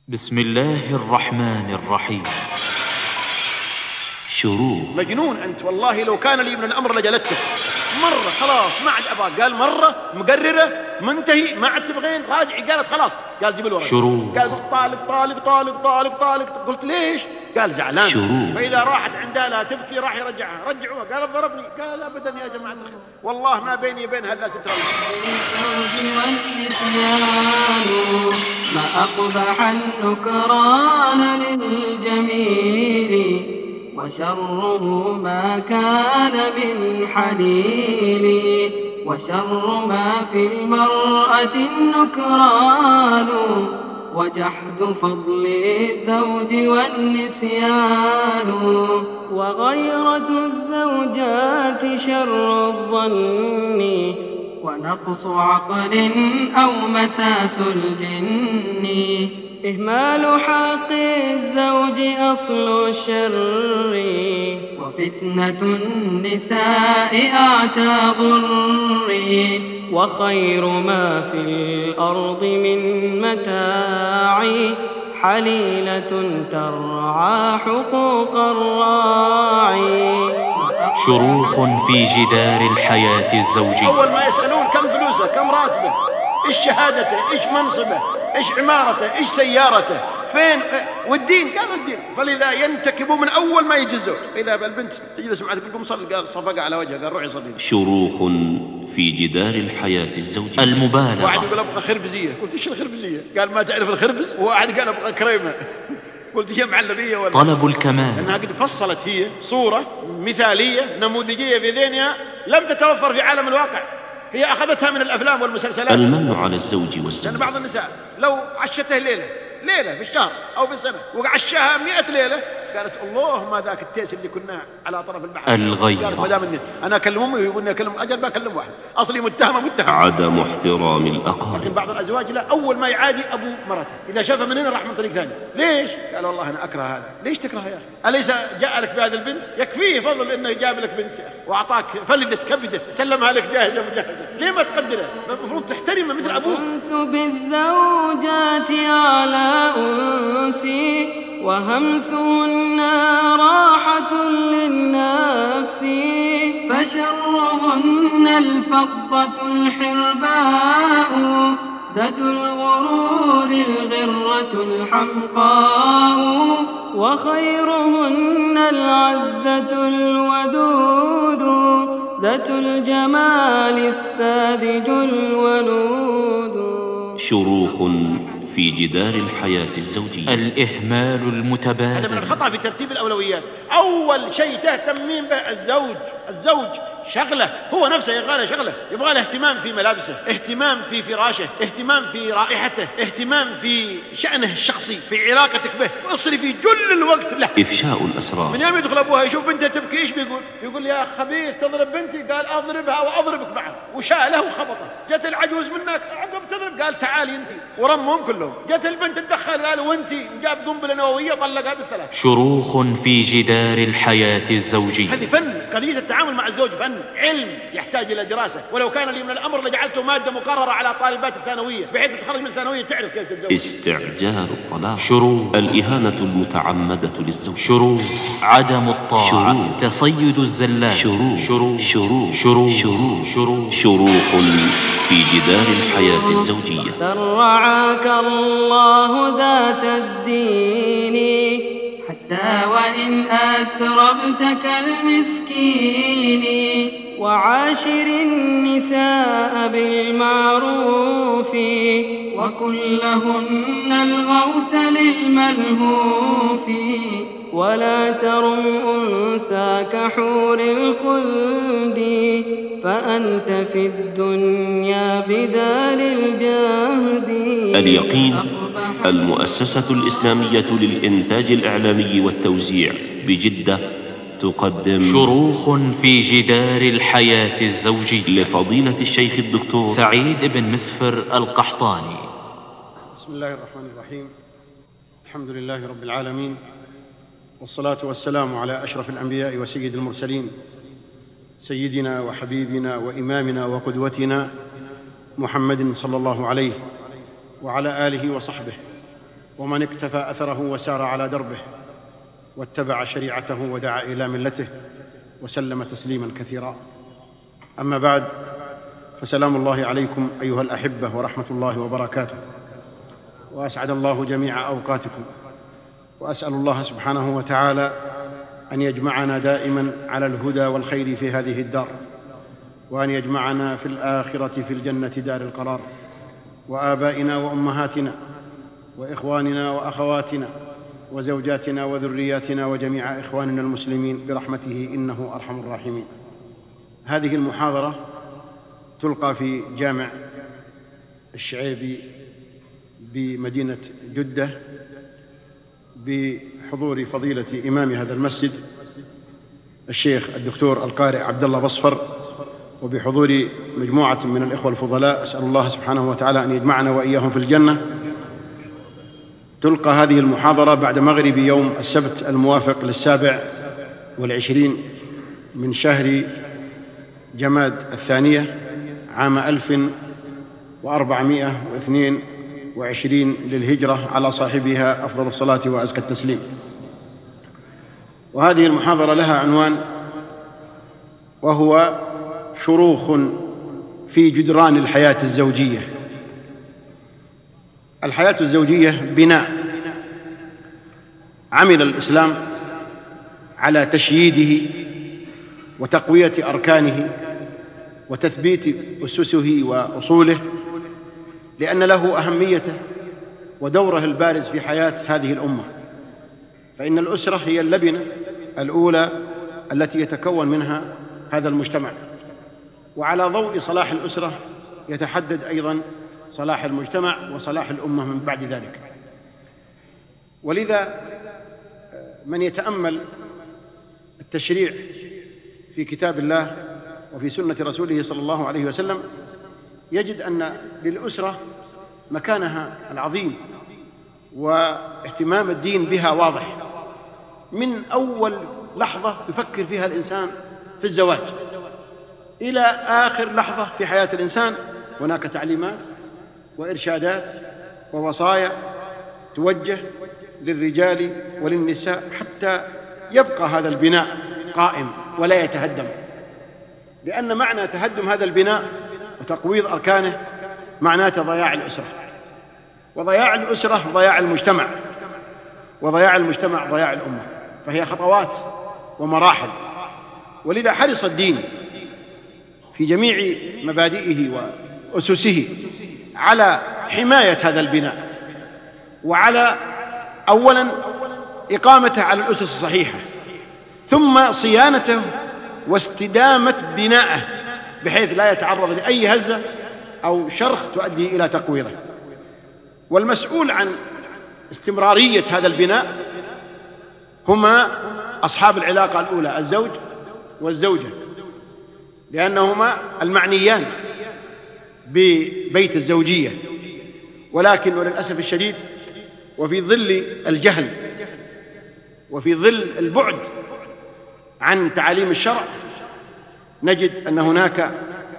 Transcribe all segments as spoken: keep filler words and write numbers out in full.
بسم الله الرحمن الرحيم. شروق. مجنون أنت والله، لو كان لي من الأمر لجلدتك مرة خلاص ما عاد أبغى. قال مرة مقررة منتهي ما عاد تبغين راجعي. قالت خلاص. قال جيب الورق. شروق. قال طالق طالق طالق طالق طالق. قلت ليش؟ قال زعلان. شروق. فإذا راحت عندها لا تبكي راح يرجعها. رجعوها. قال ضربني. قال أبدا يا جماعة الخير والله ما بيني وبين هالناس ترى. ما أقبح النكران للجميل وشره ما كان من حليل وشر ما في المرأة النكران وجحد فضل الزوج والنسيان وغيرة الزوجات شر الظن ونقص عقل أو مساس الجن إهمال حق الزوج أصل الشر وفتنة النساء أعتى ضر وخير ما في الأرض من متاع حليلة ترعى حقوق الراعي. شروخ في جدار الحياة الزوجية. أول ما يسألون كم فلوسه كم راتبه إيش شهادته إيش منصبه إيش عمارته إيش سيارته فين والدين. قالوا الدين. فلذا ينتكبوا من أول ما يجي الزوج. إذا البنت تجلس معك تقول صلي قال صفق على وجهه. قال روحي صلي. شروخ في جدار الحياة الزوجية. المبالغة. واحد يقول أبغى خربزية. قلت إيش الخربزية؟ قال ما تعرف الخربز. وواحد قال أبغى كريمة. قلت هي معلبية ولا؟ طلب الكمال. لأنها قد فصلت هي صورة مثالية نموذجية في ذهنها لم تتوفر في عالم الواقع. هي أخذتها من الأفلام والمسلسلات. المن على الزوج والزوج. لأن بعض النساء لو عشته ليلة ليلة في الشهر أو في السنة وعشاها مئة ليلة قالت الله ما ذاك التيس اللي كنا على طرف البحر. الغيرة. قالت ما دام اني انا اكلم امي ويقولني اكلم اجل بكلم واحد اصلي متهمه متهم. عدم احترام الاقارب. لكن بعض الازواج لا، اول ما يعادي ابو مرته اذا شافها من هنا راح من طريق ثاني. ليش؟ قال والله انا اكره هذا. ليش تكره يا اخي؟ اليس جاء لك بهذه البنت؟ يكفيه فضل انه جاب لك بنت واعطاك فلذة كبده سلمها لك جاهزه مجهزه. ليه ما تقدرها؟ المفروض تحترمها مثل ابوك. أنس بالزوجات على أنسي وهمسهن راحة للنفس فشرهن الفضة الحرباء ذات الغرور الغرة الحمقاء وخيرهن العزة الودود ذات الجمال الساذج الولود. شروخ في جدار الحياة الزوجية. الإهمال المتبادل. هذا من الخطأ في ترتيب الأولويات. أول شيء تهتمين به الزوج. الزوج شغله هو نفسه يبغى له شغله، يبغى له اهتمام في ملابسه، اهتمام في فراشه، اهتمام في رائحته، اهتمام في شأنه الشخصي، في علاقتك به. اصرفي جل الوقت له. إفشاء الأسرار. من يوم يدخل أبوها يشوف بنته تبكي ايش بيقول؟ يقول يا خبيث تضرب بنتي. قال أضربها وأضربك معها. وشاله وخبطه. جت العجوز منك عقب تضرب. قال تعالي انت ورمهم كلهم. جت البنت تدخل قال وانتي. جاب قنبله نوويه طلقها بالثلاث. شروخ في جدار الحياة الزوجية. هذه فن. قضية التعامل مع الزوج فن علم يحتاج إلى دراسة. ولو كان لي من الأمر لجعلته مادة مقررة على طالبات الثانوية بحيث تتخرج من الثانوية تعرف كيف تتزوج. استعجال الطلاق. شروط. الإهانة المتعمدة للزوج. شروط. عدم الطاعة. شروط. تصيد الزلات. شروط. شروط. شروط. شروط. شروط. شروط. شروط في جدار الحياة الزوجية. رعاك الله ذات الدين حتى وإن أتربت كالمسكين وعاشر النساء بالمعروف وكلهن الغوث للملهوف ولا ترم أنثى كحور الخلد فأنت في الدنيا بدار الجهد. اليقين المؤسسة الإسلامية للإنتاج الإعلامي والتوزيع بجدة تقدم شروخ في جدار الحياة الزوجية لفضيلة الشيخ الدكتور سعيد بن مسفر القحطاني. بسم الله الرحمن الرحيم. الحمد لله رب العالمين والصلاة والسلام على أشرف الأنبياء وسيد المرسلين سيدنا وحبيبنا وإمامنا وقدوتنا محمد صلى الله عليه وعلى آله وصحبه ومن اقتفى أثره وسار على دربه واتبع شريعته ودعا إلى ملته وسلم تسليما كثيرا. أما بعد، فسلام الله عليكم أيها الأحبة ورحمة الله وبركاته، وأسعد الله جميع أوقاتكم، وأسأل الله سبحانه وتعالى أن يجمعنا دائما على الهدى والخير في هذه الدار، وأن يجمعنا في الآخرة في الجنة دار القرار، وآبائنا وأمهاتنا وإخواننا وأخواتنا وزوجاتنا وذرياتنا وجميع إخواننا المسلمين برحمته إنه أرحم الراحمين. هذه المحاضرة تلقى في جامع الشعيبي بمدينة جدة بحضور فضيلة إمام هذا المسجد الشيخ الدكتور القارئ عبد الله بصفر، وبحضور مجموعة من الإخوة الفضلاء. أسأل الله سبحانه وتعالى أن يجمعنا وإياهم في الجنة. تلقى هذه المحاضرة بعد مغرب يوم السبت الموافق للسابع والعشرين من شهر جماد الثانية عام ألف وأربعمائة واثنين وعشرين للهجرة على صاحبها أفضل الصلاة وأزكى التسليم. وهذه المحاضرة لها عنوان، وهو شروخ في جدران الحياة الزوجية. الحياة الزوجية بناء عمل الإسلام على تشييده وتقوية أركانه وتثبيت أسسه وأصوله، لأن له أهميته ودوره البارز في حياة هذه الأمة. فإن الأسرة هي اللبنة الأولى التي يتكون منها هذا المجتمع، وعلى ضوء صلاح الأسرة يتحدد أيضا صلاح المجتمع وصلاح الأمة من بعد ذلك. ولذا من يتأمل التشريع في كتاب الله وفي سنة رسوله صلى الله عليه وسلم يجد أن للأسرة مكانها العظيم، واهتمام الدين بها واضح من أول لحظة يفكر فيها الإنسان في الزواج إلى آخر لحظة في حياة الإنسان. هناك تعليمات وإرشادات ووصايا توجه للرجال وللنساء حتى يبقى هذا البناء قائم ولا يتهدم، لأن معنى تهدم هذا البناء وتقويض أركانه معناه ضياع الأسرة، وضياع الأسرة ضياع المجتمع، وضياع المجتمع ضياع الأمة. فهي خطوات ومراحل. ولذا حرص الدين في جميع مبادئه وأسسه على حماية هذا البناء، وعلى أولا إقامته على الأسس الصحيحة، ثم صيانته واستدامة بنائه بحيث لا يتعرض لأي هزة أو شرخ تؤدي إلى تقويضه. والمسؤول عن استمرارية هذا البناء هما أصحاب العلاقة الأولى، الزوج والزوجة، لأنهما المعنيان ببيت الزوجية. ولكن وللأسف الشديد، وفي ظل الجهل وفي ظل البعد عن تعاليم الشرع، نجد أن هناك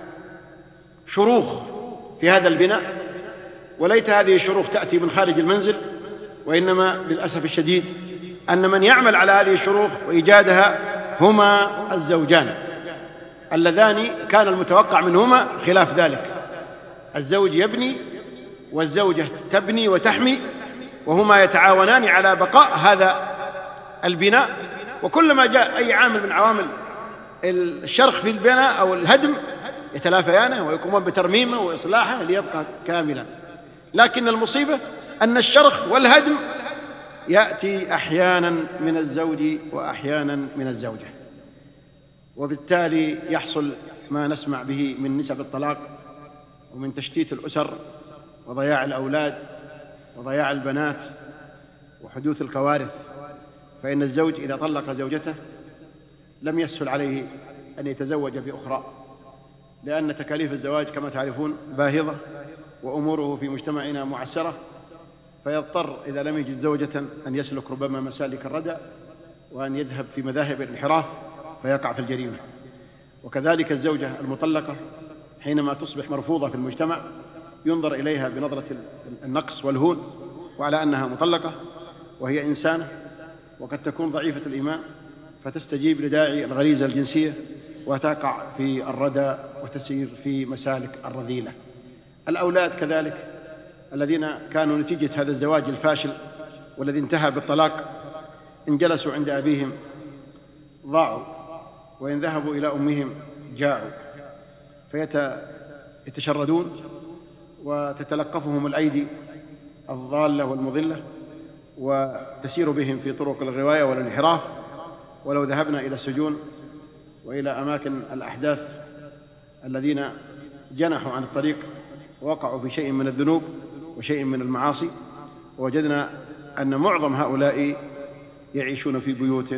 شروخ في هذا البناء، وليت هذه الشروخ تأتي من خارج المنزل، وإنما للأسف الشديد أن من يعمل على هذه الشروخ وإيجادها هما الزوجان اللذان كان المتوقع منهما خلاف ذلك. الزوج يبني والزوجة تبني وتحمي، وهما يتعاونان على بقاء هذا البناء. وكلما جاء أي عامل من عوامل الشرخ في البناء أو الهدم يتلافيانه ويقومون بترميمه وإصلاحه ليبقى كاملا. لكن المصيبة أن الشرخ والهدم يأتي أحيانا من الزوج وأحيانا من الزوجة، وبالتالي يحصل ما نسمع به من نسب الطلاق ومن تشتيت الأسر وضياع الأولاد وضياع البنات وحدوث الكوارث. فإن الزوج إذا طلق زوجته لم يسهل عليه أن يتزوج بأخرى، لأن تكاليف الزواج كما تعرفون باهظة، وأموره في مجتمعنا معسرة، فيضطر إذا لم يجد زوجة أن يسلك ربما مسالك الردى، وأن يذهب في مذاهب الانحراف فيقع في الجريمة. وكذلك الزوجة المطلقة حينما تصبح مرفوضة في المجتمع ينظر إليها بنظرة النقص والهون، وعلى أنها مطلقة وهي إنسانة وقد تكون ضعيفة الإيمان فتستجيب لداعي الغريزة الجنسية وتقع في الردى وتسير في مسالك الرذيلة. الأولاد كذلك الذين كانوا نتيجة هذا الزواج الفاشل والذي انتهى بالطلاق، إن جلسوا عند أبيهم ضاعوا، وإن ذهبوا إلى أمهم جاعوا، فيتشردون وتتلقفهم الأيدي الضالة والمضلة وتسير بهم في طرق الغواية والانحراف. ولو ذهبنا إلى السجون وإلى أماكن الأحداث الذين جنحوا عن الطريق ووقعوا في شيء من الذنوب وشيء من المعاصي، ووجدنا أن معظم هؤلاء يعيشون في بيوت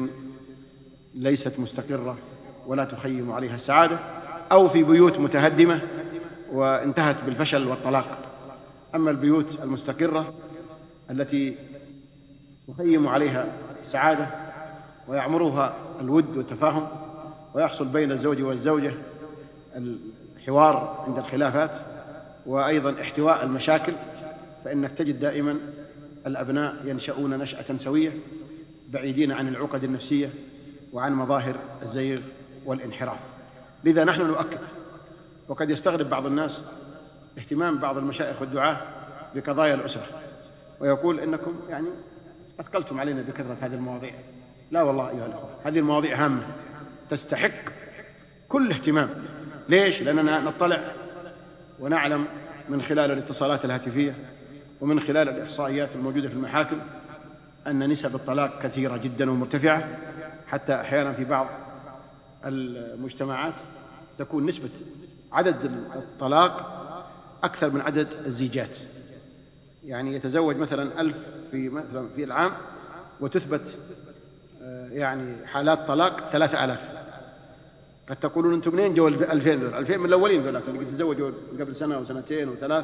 ليست مستقرة ولا تخيم عليها السعادة، أو في بيوت متهدمة وانتهت بالفشل والطلاق. أما البيوت المستقرة التي تخيم عليها السعادة ويعمرها الود والتفاهم ويحصل بين الزوج والزوجة الحوار عند الخلافات وأيضا احتواء المشاكل، فإنك تجد دائما الأبناء ينشؤون نشأة سوية بعيدين عن العقد النفسية وعن مظاهر الزيغ والانحراف. لذا نحن نؤكد، وقد يستغرب بعض الناس اهتمام بعض المشايخ والدعاة بقضايا الأسرة ويقول إنكم يعني أثقلتم علينا بكثرة هذه المواضيع. لا والله أيها الأخوة، هذه المواضيع هامة تستحق كل اهتمام. ليش؟ لأننا نطلع ونعلم من خلال الاتصالات الهاتفية ومن خلال الإحصائيات الموجودة في المحاكم أن نسب الطلاق كثيرة جدا ومرتفعة، حتى أحيانا في بعض المجتمعات تكون نسبة عدد الطلاق أكثر من عدد الزيجات. يعني يتزوج مثلا ألف في مثلا في العام وتثبت يعني حالات طلاق ثلاثة آلاف. قد تقولون أنتم منين جو ألفين دول؟ ألفين من الأولين دول اللي تزوجوا قبل سنة وسنتين وثلاث،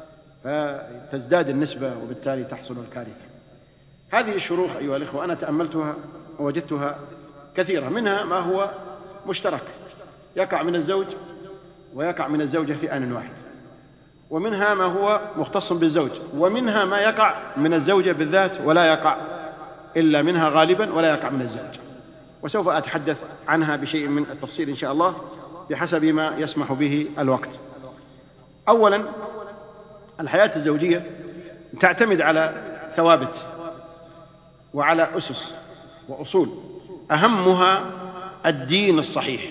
فتزداد النسبة وبالتالي تحصل الكارثة. هذه الشروخ أيها الإخوة أنا تأملتها ووجدتها كثيرة، منها ما هو مشترك يقع من الزوج ويقع من الزوجة في آن واحد، ومنها ما هو مختص بالزوج، ومنها ما يقع من الزوجة بالذات ولا يقع إلا منها غالبا ولا يقع من الزوج. وسوف أتحدث عنها بشيء من التفصيل إن شاء الله بحسب ما يسمح به الوقت. أولا، الحياة الزوجية تعتمد على ثوابت وعلى أسس وأصول، أهمها الدين الصحيح،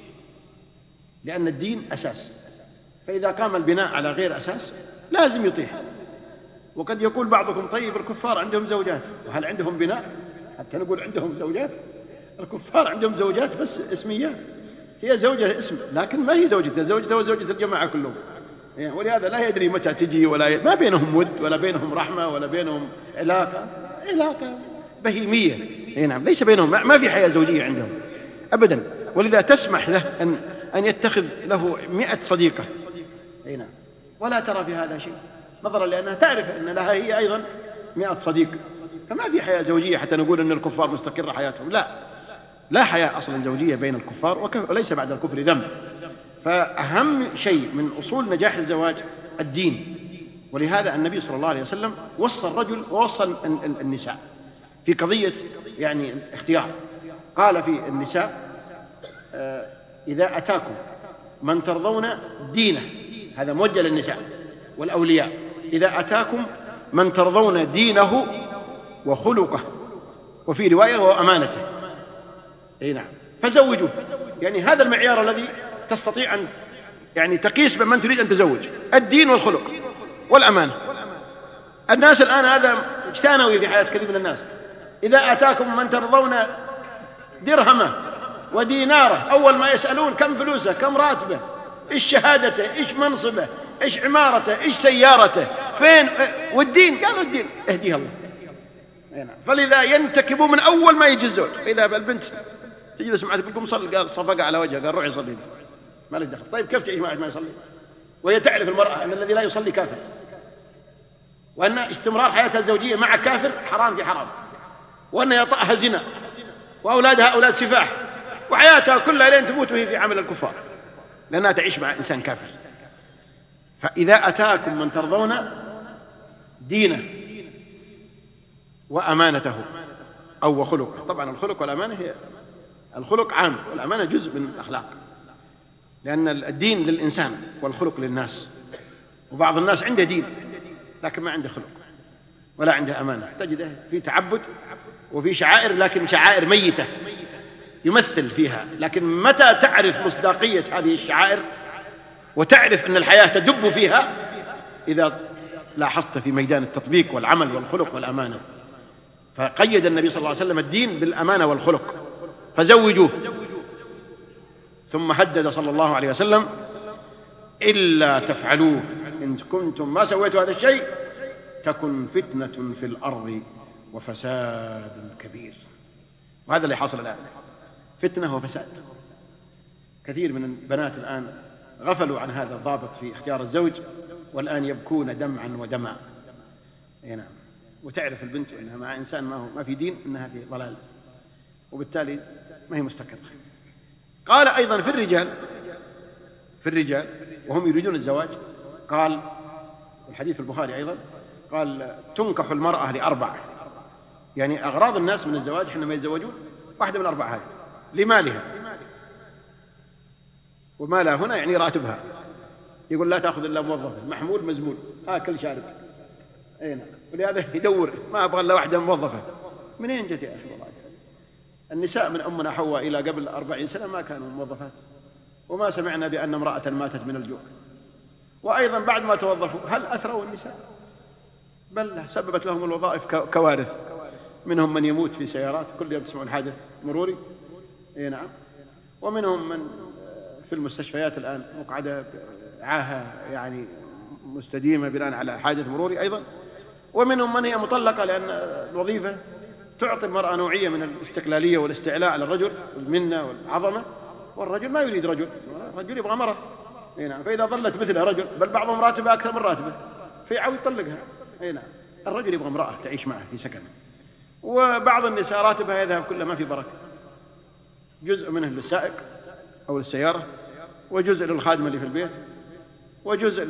لأن الدين أساس، فإذا قام البناء على غير أساس لازم يطيح. وقد يقول بعضكم طيب الكفار عندهم زوجات، وهل عندهم بناء حتى نقول عندهم زوجات؟ الكفار عندهم زوجات بس اسميات، هي زوجة اسم لكن ما هي زوجته، زوجته وزوجة الجماعة كلهم، ولهذا لا يدري متى تجي، ولا ي... ما بينهم ود ولا بينهم رحمة ولا بينهم علاقة علاقة بهيمية. نعم، ليس بينهم، ما في حياة زوجية عندهم أبدا. ولذا تسمح له أن أن يتخذ له مئة صديقة، نعم، ولا ترى في هذا شيء، نظرا لأنها تعرف أن لها هي أيضا مئة صديق. فما في حياة زوجية حتى نقول أن الكفار مستقرة حياتهم، لا لا حياة أصلا زوجية بين الكفار، وليس بعد الكفر ذنب. فأهم شيء من أصول نجاح الزواج الدين، ولهذا النبي صلى الله عليه وسلم وصى الرجل ووصى النساء في قضية يعني اختيار. قال في النساء إذا أتاكم من ترضون دينه، هذا موجه للنساء والأولياء، إذا أتاكم من ترضون دينه وخلقه، وفي رواية وأمانته، أي نعم، فزوجوه. يعني هذا المعيار الذي تستطيع أن يعني تقيس بمن تريد أن تزوج، الدين والخلق والأمانة. الناس الآن هذا ثانوي في حياة كثير من الناس، إذا أتاكم من ترضون درهمه وديناره، أول ما يسألون كم فلوسه، كم راتبه، إيش شهادته، إيش منصبه، إيش عمارته، إيش سيارته، فين والدين؟ قالوا الدين اهديها الله. فلذا ينتكبوا من أول ما يجي الزوج. إذا البنت تجلس معه تقول قم صلي، قال صفق على وجهه، قال روحي صلي، ما لك دخل. طيب كيف تعيش معه ما يصلي؟ وهي تعرف المرأة أن الذي لا يصلي كافر، وأن استمرار حياتها الزوجية مع كافر حرام في حرام، وأن يطأها زنا، وأولادها أولاد سفاح، وحياتها كلها لين تموت وهي في عمل الكفار، لأنها تعيش مع إنسان كافر. فإذا أتاكم من ترضون دينه وأمانته أو وخلقه. طبعا الخلق والأمانة هي الخلق عام والأمانة جزء من الأخلاق، لأن الدين للإنسان والخلق للناس. وبعض الناس عنده دين لكن ما عنده خلق ولا عنده أمانة، تجده في تعبد وفي شعائر لكن شعائر ميتة يمثل فيها، لكن متى تعرف مصداقية هذه الشعائر وتعرف أن الحياة تدب فيها؟ إذا لاحظت في ميدان التطبيق والعمل والخلق والأمانة. فقيد النبي صلى الله عليه وسلم الدين بالأمانة والخلق، فزوجوه. ثم هدد صلى الله عليه وسلم: إلا تفعلوه إن كنتم ما سويتوا هذا الشيء تكن فتنة في الأرض وفساد كبير. وهذا اللي حصل الآن، فتنة وفساد. كثير من البنات الآن غفلوا عن هذا الضابط في اختيار الزوج، والآن يبكون دمعا ودمعا. نعم. وتعرف البنت أنها مع إنسان ما هو ما في دين أنها في ضلال، وبالتالي ما هي مستقرة. قال أيضا في الرجال في الرجال وهم يريدون الزواج، قال الحديث في البخاري أيضا، قال: تنكح المرأة لأربع، يعني أغراض الناس من الزواج حينما يتزوجون واحدة من الأربع هذه: لمالها، ومالها هنا يعني راتبها، يقول لا تأخذ إلا موظفة محمول مزمول آكل شارب. أي نعم. ولهذا يدور ما أبغى إلا واحدة موظفة. منين جت يا أخي؟ والله النساء من أمنا حواء إلى قبل أربعين سنة ما كانوا موظفات، وما سمعنا بأن امرأة ماتت من الجوع. وأيضا بعد ما توظفوا هل أثروا النساء؟ بل سببت لهم الوظائف كوارث، منهم من يموت في سيارات كل يوم يسمعون حادث مروري. اي نعم. ومنهم من في المستشفيات الآن مقعدة عاهة يعني مستديمة بناء على حادث مروري أيضا. ومنهم من هي مطلقة لأن الوظيفة تعطي المرأة نوعية من الاستقلالية والاستعلاء على الرجل، المنة والعظمة، والرجل ما يريد رجل، الرجل يبغى مرأة. اي نعم. فإذا ظلت مثلها رجل، بل بعضهم راتبه أكثر من راتبه، فيعاود يطلقها. اي نعم. الرجل يبغى امرأة تعيش معه في سكن. وبعض النساء راتبها يذهب كله ما في بركة، جزء منه للسائق أو للسيارة، وجزء للخادمة اللي في البيت، وجزء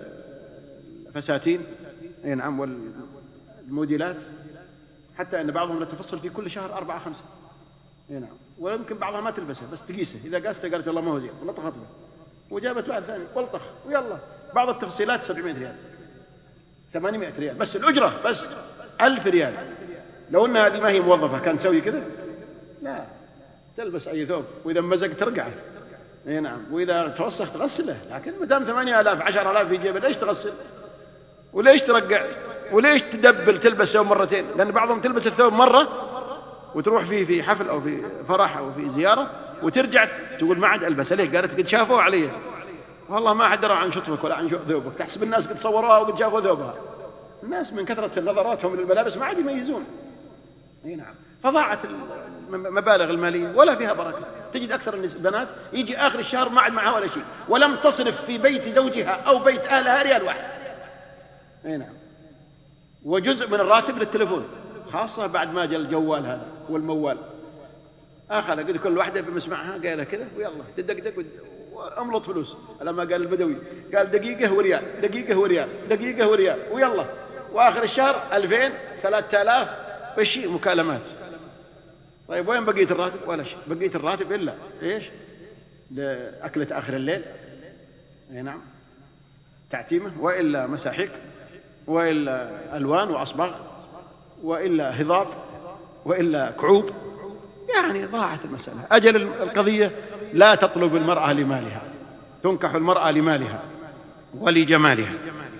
للفساتين اي نعم والموديلات، حتى أن بعضهم لتفصل في كل شهر أربعة خمسة. اي نعم. ويمكن بعضها ما تلبسه بس تقيسه، إذا قاسته قالت الله ما هو زين ولطخت به، وجابت واحد ثاني ولطخ ويلا. بعض التفصيلات سبعمائة ريال ثمانمائة ريال بس الأجرة، بس ألف ريال. لو أن هذه ما هي موظفة كان تسوي كذا؟ لا، تلبس أي ثوب، وإذا مزق ترقعه. اي نعم. وإذا توسخ تغسله، لكن مدام ثمانية آلاف عشر آلاف في جيبه ليش تغسل؟ وليش ترقع؟ وليش تدبل تلبس ثوب مرتين؟ لأن بعضهم تلبس الثوب مرة وتروح فيه في حفل أو في فرح أو في زيارة وترجع تقول ما عاد ألبسه. ليه؟ قالت قد شافوه علي، والله ما حد درى عن شطفك ولا عن ثوبك، تحسب الناس قد صوروها وقد شافوا ثوبها. الناس من كثرة نظراتهم للملابس ما عاد يميزون. اي نعم. فضاعت المبالغ المالية ولا فيها بركة. تجد أكثر البنات يجي آخر الشهر ما عاد معها ولا شيء، ولم تصرف في بيت زوجها أو بيت أهلها ريال واحد. اي نعم. وجزء من الراتب للتلفون، خاصة بعد ما جاء الجوال هذا والموال، أخذ قد كل واحدة بمسمعها قالها كذا ويلا تدقدق وأملط فلوس. لما قال البدوي قال دقيقة وريال، دقيقة وريال، دقيقة وريال ويلا. وآخر الشهر ألفين ثلاثة آلاف بشيء مكالمات. طيب وين بقية الراتب؟ ولا شيء. بقية الراتب إلا إيش؟ لأكلة آخر الليل. اي نعم. تعتيمة، وإلا مساحيق، وإلا ألوان وأصباغ، وإلا هضاب، وإلا كعوب. يعني ضاعت المسألة. أجل القضية لا تطلب المرأة لمالها، تنكح المرأة لمالها ولجمالها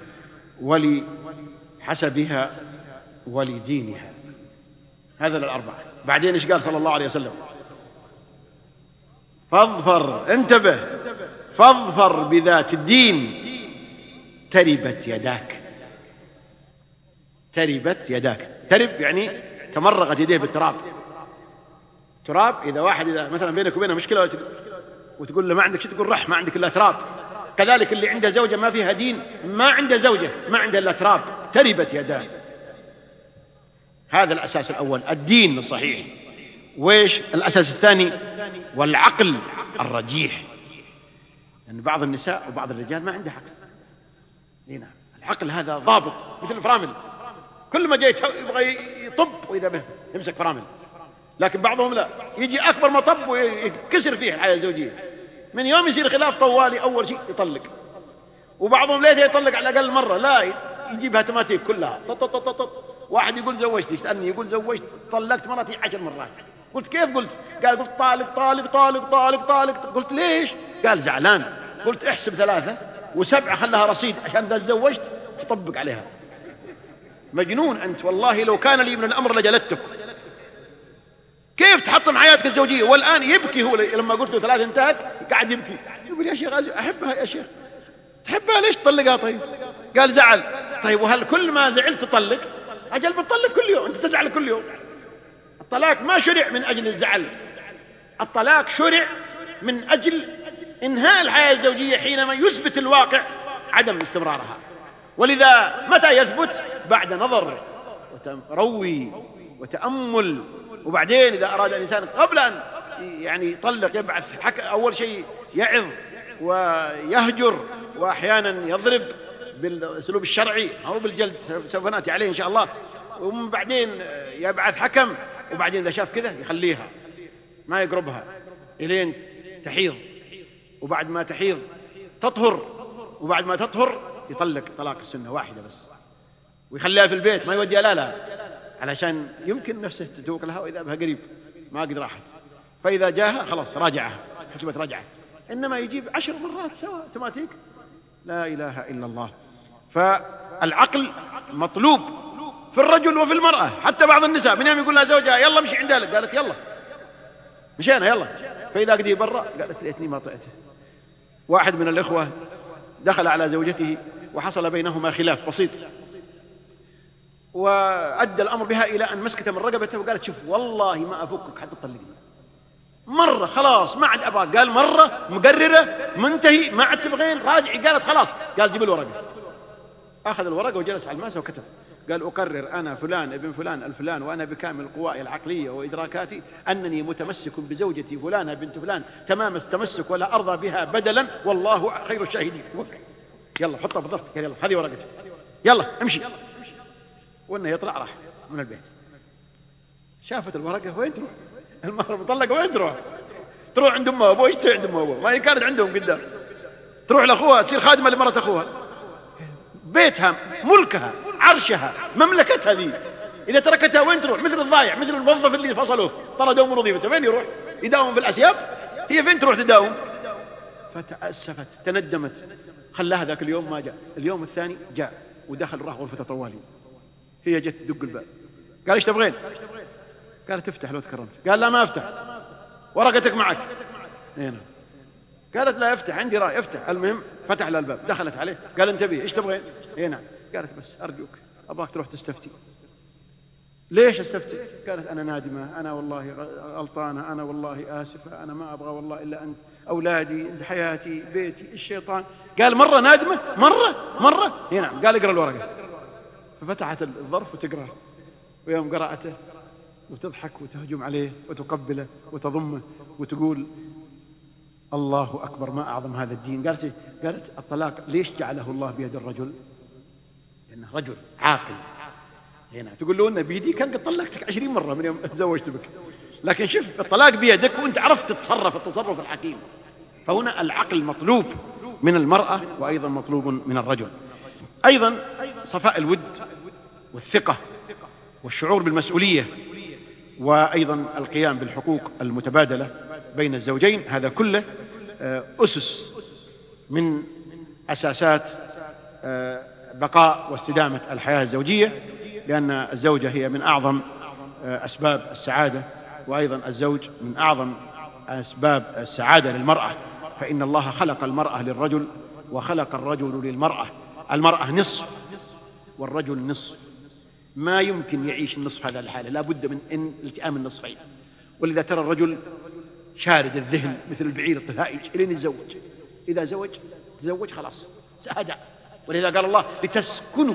ولحسبها ولدينها. هذا الأربعة. بعدين إيش قال صلى الله عليه وسلم؟ فاظفر، انتبه، فاظفر بذات الدين تربت يداك. تربت يداك، ترب يعني تمرغت يديه بالتراب. تراب إذا واحد إذا مثلا بينك وبينه مشكلة وتقول له ما عندك شيء، تقول رح ما عندك إلا تراب. كذلك اللي عنده زوجة ما فيها دين ما عنده زوجة ما عنده إلا تراب، تربت يداه. هذا الأساس الأول، الدين الصحيح. وإيش الأساس الثاني؟ والعقل الرجيح. لأن يعني بعض النساء وبعض الرجال ما عنده عقل. هنا العقل هذا ضابط مثل الفرامل، كل ما جاي يبغى يطب وإذا به يمسك فرامل. لكن بعضهم لا، يجي أكبر مطب ويكسر فيه الحياة الزوجية. من يوم يصير خلاف طوالي أول شيء يطلق، وبعضهم ليته يطلق على الأقل مرة، لا يجيبها تماتيك كلها طط طط طط طط. واحد يقول زوجت، يسألني يقول زوجت طلقت مرتي عشر مرات. قلت كيف؟ قلت قال قلت طالق طالق طالق طالق طالق. قلت ليش؟ قال زعلان. قلت احسب ثلاثة وسبعة خلها رصيد عشان إذا تزوجت تطبق عليها. مجنون أنت والله، لو كان لي من الأمر لجلدتك. كيف تحطم حياتك الزوجية؟ والآن يبكي هو لما قلت له ثلاثة انتهت قاعد يبكي. يقول يا شيخ أحبها يا شيخ. تحبها ليش تطلقها طيب؟ قال زعل. طيب وهل كل ما زعلت تطلق؟ أجل بتطلق كل يوم، أنت تزعل كل يوم. الطلاق ما شرع من أجل الزعل، الطلاق شرع من أجل إنهاء الحياة الزوجية حينما يثبت الواقع عدم استمرارها. ولذا متى يثبت؟ بعد نظر وتروي وتأمل. وبعدين إذا أراد الإنسان قبل أن يعني يطلق يبعث حك... أول شيء يعظ ويهجر، وأحيانا يضرب بالأسلوب الشرعي أو بالجلد، سوف نأتي عليه إن شاء الله. ومن بعدين يبعث حكم، وبعدين إذا شاف كذا يخليها ما يقربها إلين تحيض، وبعد ما تحيض تطهر، وبعد ما تطهر يطلق طلاق السنة واحدة بس، ويخليها في البيت ما يوديها لا لا، علشان يمكن نفسه تتوق لها وإذا بها قريب ما قد راحت، فإذا جاها خلاص راجعها حسبت رجعة. إنما يجيب عشر مرات سوا تماتيك، لا إله إلا الله. فالعقل مطلوب في الرجل وفي المرأة. حتى بعض النساء من يوم يقول لها زوجها يلا مشي عند أهلك، قالت يلا مشينا يلا، فإذا قدي برا قالت ليتني ما طعته. واحد من الإخوة دخل على زوجته وحصل بينهما خلاف بسيط، وأدى الأمر بها إلى أن مسكت من رقبته وقالت شوف والله ما أفكك حتى تطلقني مرة، خلاص ما عاد أبغاك. قال مرة مقررة منتهي ما عاد تبغين راجعي. قالت خلاص. قال جيب الورقة. أخذ الورقة وجلس على الماسة وكتب، قال أقرر أنا فلان ابن فلان الفلان وأنا بكامل قوائي العقلية وإدراكاتي أنني متمسك بزوجتي فلانة بنت فلان تمام التمسك ولا أرضى بها بدلا والله خير الشاهدين. يلا حطها بظرف. قال يلا هذه ورقتي يلا امشي. وإنه يطلع راح من البيت. شافت الورقة وين تروح؟ المرة مطلقة وين تروح؟ تروح عند أمها وأبوها. ايش تسوي عند أمها وأبوها؟ ما هي كانت عندهم قدام. تروح لأخوها تصير خادمة لمرة أخوها. بيتها ملكها عرشها مملكتها ذي، إذا تركتها وين تروح؟ مثل الضايع، مثل الموظف اللي فصلوه طردوه من وظيفته، وين يروح؟ يداوم في الأسياب؟ هي فين تروح تداوم؟ فتأسفت تندمت. خلاها ذاك اليوم ما جاء. اليوم الثاني جاء ودخل راح غرفة طوالي. هي جت تدق الباب. قال ايش تبغين؟ قالت افتح لو تكرمت. قال لا ما افتح، ورقتك معك. هنا قالت لا افتح عندي رأي افتح. المهم فتح لها الباب، دخلت عليه قال انتبه ايش تبغين؟ هنا قالت بس أرجوك أبغاك تروح تستفتي. ليش استفتي؟ قالت أنا نادمة، أنا والله غلطانة، أنا والله آسفة، أنا ما أبغى والله إلا أنت، أولادي حياتي بيتي الشيطان. قال مرة نادمة مرة مرة هنا. قال اقرأ الورقة. ففتحت الظرف وتقرأ، ويوم قرأته وتضحك وتهجم عليه وتقبله وتضمه وتقول الله أكبر ما أعظم هذا الدين. قالت قالت الطلاق ليش جعله الله بيد الرجل؟ لأنه رجل عاقل. هنا تقول له إن بيدي كان قد طلقتك عشرين مرة من يوم تزوجت بك، لكن شوف الطلاق بيدك وأنت عرفت تتصرف التصرف الحكيم. فهنا العقل مطلوب من المرأة وأيضا مطلوب من الرجل. أيضا صفاء الود والثقة والشعور بالمسؤولية، وأيضا القيام بالحقوق المتبادلة بين الزوجين. هذا كله أسس من أساسات بقاء واستدامة الحياة الزوجية، لأن الزوجة هي من أعظم أسباب السعادة، وأيضا الزوج من أعظم أسباب السعادة للمرأة. فإن الله خلق المرأة للرجل وخلق الرجل للمرأة. المرأة نصف والرجل نصف، ما يمكن يعيش النصف هذا الحالة، لا بد من التئام النصفين. ولذا ترى الرجل شارد الذهن مثل البعير الطهائج إلين يتزوج. إذا زوج تزوج خلاص سعادة. ولذا قال الله لتسكنوا،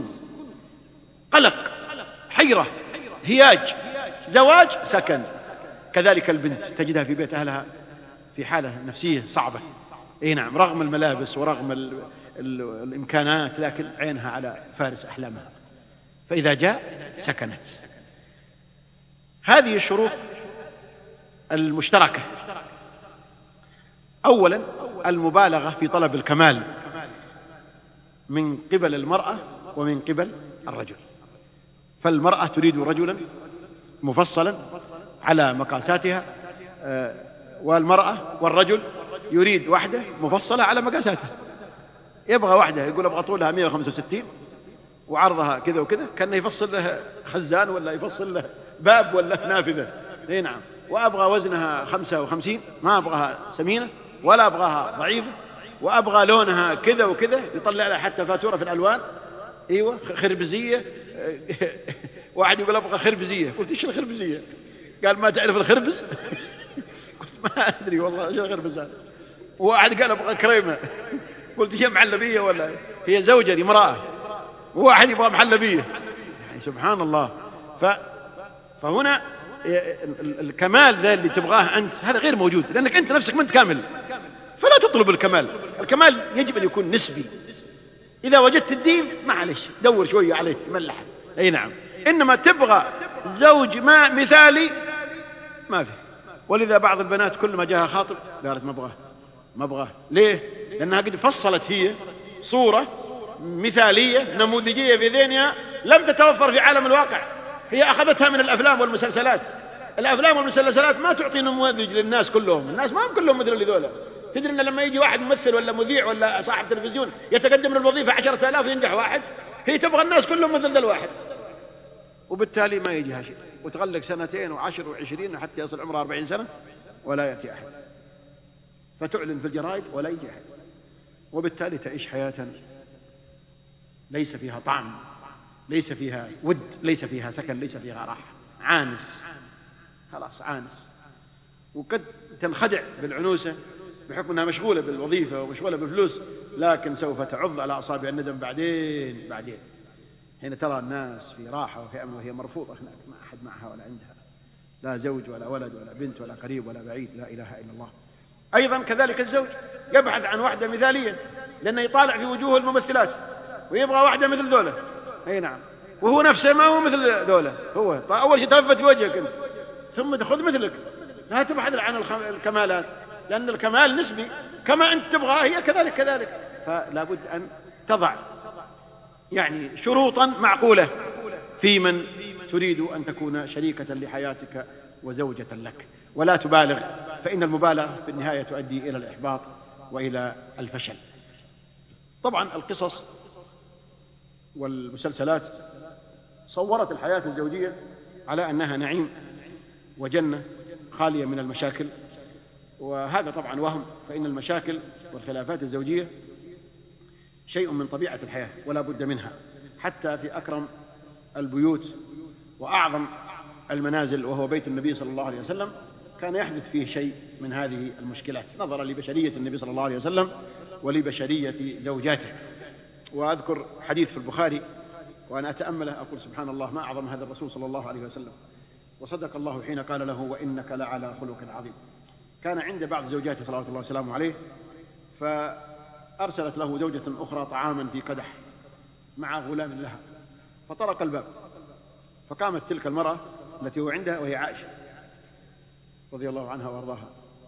قلق حيرة هياج زواج سكن. كذلك البنت تجدها في بيت أهلها في حالة نفسية صعبة، اي نعم، رغم الملابس ورغم ال ال الإمكانات، لكن عينها على فارس أحلامها. فإذا جاء سكنت. هذه الشروط المشتركة: أولا المبالغة في طلب الكمال من قبل المرأة ومن قبل الرجل، فالمرأة تريد رجلا مفصلا على مقاساتها، والمرأة والرجل يريد واحدة مفصلة على مقاساتها. يبغى واحدة يقول أبغى طولها مئة وخمسة وستين وعرضها كذا وكذا، كأنه يفصل له خزان ولا يفصل له باب ولا نافذة. اي نعم. وأبغى وزنها خمسة وخمسين، ما أبغاها سمينة ولا أبغاها ضعيفة، وأبغى لونها كذا وكذا، يطلع لها حتى فاتورة في الألوان. ايوه خربزية. واحد يقول أبغى خربزية، قلت ايش الخربزية؟ قال ما تعرف الخربز؟ قلت ما أدري والله ايش الخربز هذا. وواحد قال أبغى كريمة، قلت هي معلبية ولا هي زوجة دي امرأة؟ وواحد يبغى محلبية. يعني سبحان الله. ف... فهنا الكمال ذا اللي تبغاه أنت هذا غير موجود، لأنك أنت نفسك ما أنت كامل، فلا تطلب الكمال. الكمال يجب أن يكون نسبي. إذا وجدت الدين معلش دور شوية عليه ملح. أي نعم. إنما تبغى زوج ما مثالي ما فيه. ولذا بعض البنات كل ما جاها خاطب قالت ما أبغاه ما أبغاه. ليه؟ لأنها قد فصلت هي صورة مثالية نموذجية في ذهنها لم تتوفر في عالم الواقع، هي أخذتها من الأفلام والمسلسلات. الأفلام والمسلسلات ما تعطي نموذج للناس كلهم، الناس ما هم كلهم مثل اللي ذولا. تدري أن لما يجي واحد ممثل ولا مذيع ولا صاحب تلفزيون يتقدم للوظيفة عشرة آلاف ينجح واحد، هي تبغى الناس كلهم مثل ذا الواحد، وبالتالي ما يجيها شيء، وتغلق سنتين وعشر وعشرين حتى يصل عمره أربعين سنة ولا يأتي أحد، فتعلن في الجرائد ولا يجي أحد، وبالتالي تعيش حياة ليس فيها طعم، ليس فيها ود، ليس فيها سكن، ليس فيها راحة، عانس، خلاص عانس. وقد تنخدع بالعنوسة بحكم أنها مشغولة بالوظيفة ومشغولة بالفلوس، لكن سوف تعض على أصابع الندم بعدين بعدين حين ترى الناس في راحة وفي أمن وهي مرفوضة هناك، ما أحد معها ولا عندها لا زوج ولا ولد ولا بنت ولا قريب ولا بعيد، لا إله إلا الله. أيضا كذلك الزوج يبحث عن واحدة مثالية، لأنه يطالع في وجوه الممثلات ويبغى واحدة مثل ذولا. أي نعم. وهو نفسه ما هو مثل ذولا. هو أول شيء تلفت في وجهك أنت، ثم تأخذ مثلك. لا تبحث عن الكمالات، لأن الكمال نسبي، كما أنت تبغاه هي كذلك كذلك. فلا بد أن تضع يعني شروطا معقولة في من تريد أن تكون شريكة لحياتك وزوجة لك، ولا تبالغ، فإن المبالغة في النهاية تؤدي إلى الإحباط وإلى الفشل. طبعا القصص والمسلسلات صورت الحياة الزوجية على أنها نعيم وجنة خالية من المشاكل، وهذا طبعا وهم، فإن المشاكل والخلافات الزوجية شيء من طبيعة الحياة ولا بد منها، حتى في أكرم البيوت وأعظم المنازل وهو بيت النبي صلى الله عليه وسلم كان يحدث فيه شيء من هذه المشكلات نظرا لبشرية النبي صلى الله عليه وسلم ولبشرية زوجاته. وأذكر حديث في البخاري وأنا أتأمله أقول سبحان الله ما أعظم هذا الرسول صلى الله عليه وسلم، وصدق الله حين قال له وإنك لعلى خلق عظيم. كان عند بعض زوجاته صلوات الله وسلامه عليه، فأرسلت له زوجة أخرى طعاما في قدح مع غلام لها، فطرق الباب، فقامت تلك المرأة التي هو عندها وهي عائشة رضي الله عنها وارضاها،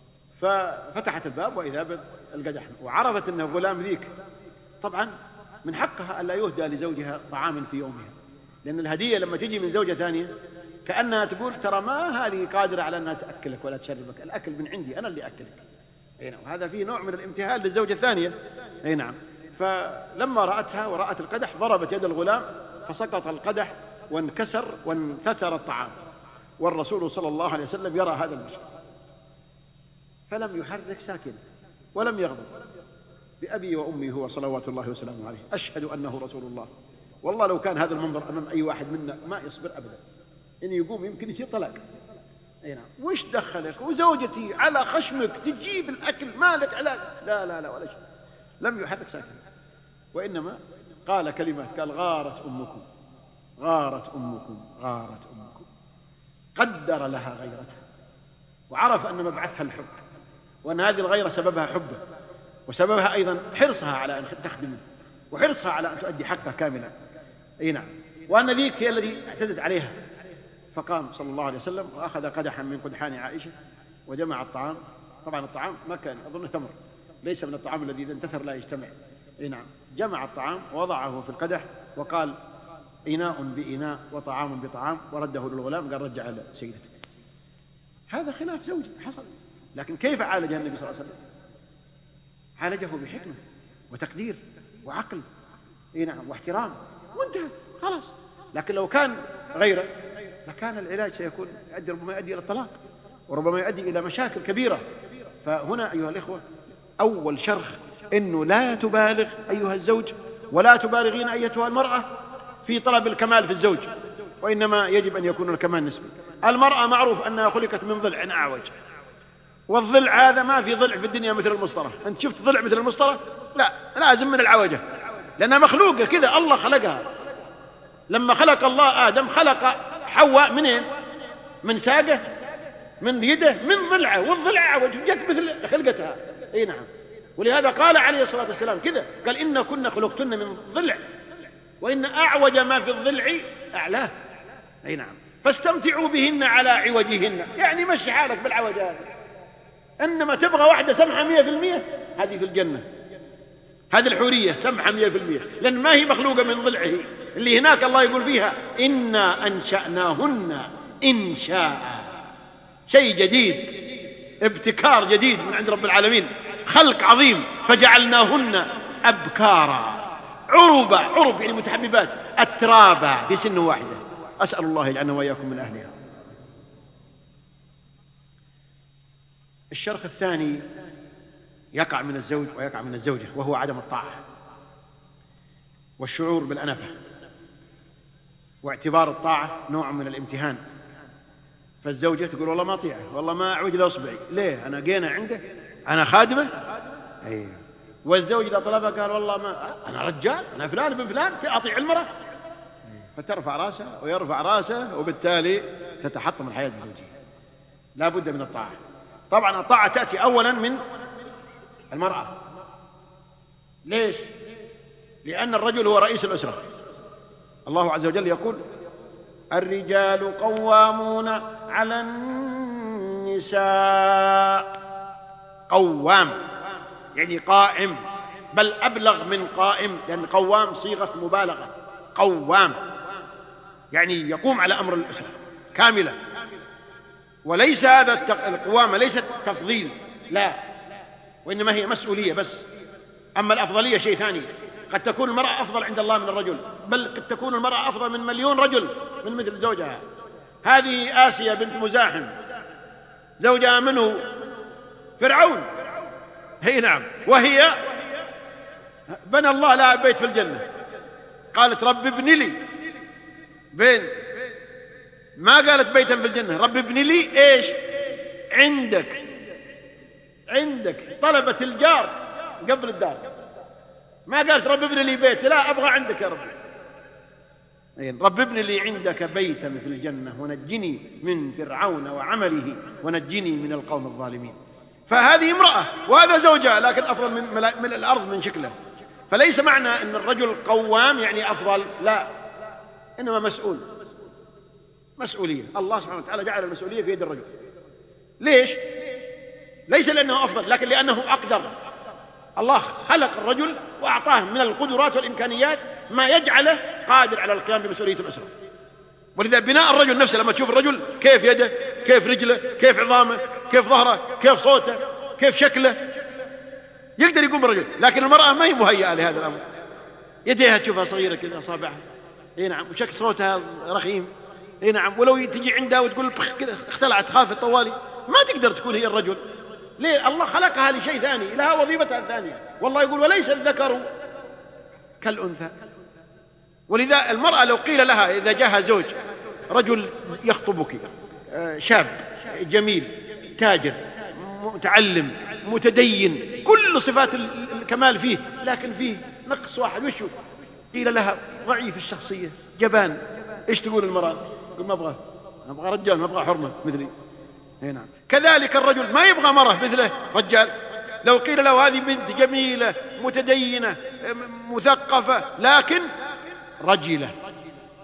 ففتحت الباب وإذا بالقدح، وعرفت أنه غلام ذيك. طبعا من حقها ألا يهدى لزوجها طعاما في يومها، لأن الهدية لما تجي من زوجة ثانية كأنها تقول ترى ما هذه قادرة على أنها تأكلك ولا تشربك، الأكل من عندي أنا اللي أكلك. أي نعم. وهذا فيه نوع من الامتهان للزوجة الثانية. أي نعم. فلما رأتها ورأت القدح ضربت يد الغلام فسقط القدح وانكسر وانثثر الطعام، والرسول صلى الله عليه وسلم يرى هذا المشهد فلم يحرك ساكنا ولم يغضب. بأبي وأمي هو صلوات الله وسلامه عليه أشهد أنه رسول الله. والله لو كان هذا المنظر أمام أي واحد منا ما يصبر أبدا، إن يقوم يمكن يصير طلاق. أي نعم. وش دخلك وزوجتي على خشمك تجيب الأكل مالك علاقة؟ لا لا لا ولا شيء. لم يحرك ساكنا، وإنما قال كلمات، قال غارت أمكم غارت أمكم غارت أمكم. قدر لها غيرتها وعرف أن مبعثها الحب، وأن هذه الغيرة سببها حبه، وسببها أيضا حرصها على أن تخدمه، وحرصها على أن تؤدي حقها كاملا. أي نعم. وأن ذيك هي الذي اعتدت عليها، فقام صلى الله عليه وسلم وأخذ قدحا من قدحان عائشة وجمع الطعام. طبعا الطعام ما كان أظن تمر، ليس من الطعام الذي إذا انتثر لا يجتمع. إيه نعم، جمع الطعام ووضعه في القدح وقال إناء بإناء وطعام بطعام، ورده للغلام قال رجع على سيدتك. هذا خلاف زوجي حصل، لكن كيف عالجه النبي صلى الله عليه وسلم؟ عالجه بحكمة وتقدير وعقل، إيه نعم، واحترام، وانتهى خلاص. لكن لو كان غيره لكان العلاج سيكون يؤدي ربما يؤدي إلى الطلاق، وربما يؤدي إلى مشاكل كبيرة. فهنا أيها الإخوة أول شرخ إنه لا تبالغ أيها الزوج ولا تبالغين أيتها المرأة في طلب الكمال في الزوج، وإنما يجب أن يكون الكمال نسبي. المرأة معروف أنها خلقت من ضلع أعوج، والضلع هذا ما في ضلع في الدنيا مثل المسطرة. أنت شفت ضلع مثل المسطرة؟ لا، لازم من العوجة، لأنها مخلوقة كذا، الله خلقها. لما خلق الله آدم خلق حواء منين؟ من ساقه، من يده، من ضلعه، والضلع عوج جت مثل خلقتها. اي نعم، ولهذا قال عليه الصلاة والسلام كذا، قال إن كنا خلقتن من ضلع وإن أعوج ما في الضلع أعلاه. اي نعم، فاستمتعوا بهن على عوجهن، يعني مشي حالك بالعوجات. إنما تبغى واحدة سمحة مية في المية، هذه في الجنة، هذه الحورية سمحة مية في المية، لأن ما هي مخلوقة من ضلعه. اللي هناك الله يقول فيها إنا أنشأناهن إنشاء، شيء جديد، ابتكار جديد من عند رب العالمين، خلق عظيم. فجعلناهن أبكارا عربا، عرب يعني متحببات، أترابا في سن واحدة. أسأل الله يجعلنا وإياكم من أهلها. الشرخ الثاني يقع من الزوج ويقع من الزوجة، وهو عدم الطاعة والشعور بالأنفة، واعتبار الطاعة نوع من الامتهان. فالزوجة تقول والله ما أطيعه، والله ما أعوج له أصبعي، ليه؟ أنا جينا عنده، أنا خادمة. أيه. والزوج إذا طلبها قال والله ما أنا رجال، أنا فلان ابن فلان، في أطيع المرأة. فترفع راسه ويرفع راسه، وبالتالي تتحطم الحياة الزوجية. لا بد من الطاعة. طبعا الطاعة تأتي أولا من المرأة. ليش؟ لأن الرجل هو رئيس الأسرة. الله عز وجل يقول الرجال قوامون على النساء. قوام يعني قائم، بل أبلغ من قائم، لأن قوام صيغة مبالغة. قوام يعني يقوم على أمر الأسرة كاملة. وليس هذا القوامة ليست تفضيل، لا، وإنما هي مسؤولية بس. أما الأفضلية شيء ثاني، قد تكون المرأة أفضل عند الله من الرجل، بل قد تكون المرأة أفضل من مليون رجل من مثل زوجها. هذه آسيا بنت مزاحم زوجها منه فرعون، هي نعم، وهي بنى الله لها بيت في الجنة. قالت رب ابن لي بين، ما قالت بيتا في الجنة، رب ابن لي ايش؟ عندك، عندك. طلبت الجار قبل الدار، ما قالت رب ابن لي بيت، لا، أبغى عندك يا رب. رب ابن لي عندك بيتا في الجنة ونجني من فرعون وعمله ونجني من القوم الظالمين. فهذه امرأة وهذا زوجها، لكن أفضل من, من الأرض من شكله. فليس معنى أن الرجل قوام يعني أفضل، لا، إنما مسؤول، مسؤولية. الله سبحانه وتعالى جعل المسؤولية في يد الرجل. ليش؟ ليس لأنه أفضل، لكن لأنه أقدر. الله خلق الرجل وأعطاه من القدرات والإمكانيات ما يجعله قادر على القيام بمسؤولية الأسرة. ولذا بناء الرجل نفسه، لما تشوف الرجل كيف يده، كيف رجله، كيف عظامه، كيف ظهره، كيف صوته، كيف شكله، يقدر يقوم بالرجل. لكن المرأة ما هي مهيئة لهذا الأمر. يديها تشوفها صغيرة كذا، أصابعها، اي نعم، وشكل صوتها رخيم، اي نعم، ولو تجي عندها وتقول كذا اختلعت خافت طوالي، ما تقدر تكون هي الرجل. ليه؟ الله خلقها لشيء ثاني، لها وظيفتها الثانية. والله يقول وليس الذكر كالأنثى. ولذا المرأة لو قيل لها إذا جاءها زوج رجل يخطبك، شاب جميل تاجر متعلم متدين، كل صفات الكمال فيه، لكن فيه نقص واحد، وشو؟ قيل لها ضعيف الشخصية، جبان، إيش تقول المرأة؟ تقول ما أبغى، ما أبغى رجال، ما أبغى حرمة مثلي. نعم. كذلك الرجل ما يبغى مرة مثله رجال. لو قيل له هذه بنت جميلة متدينة مثقفة لكن رجلة،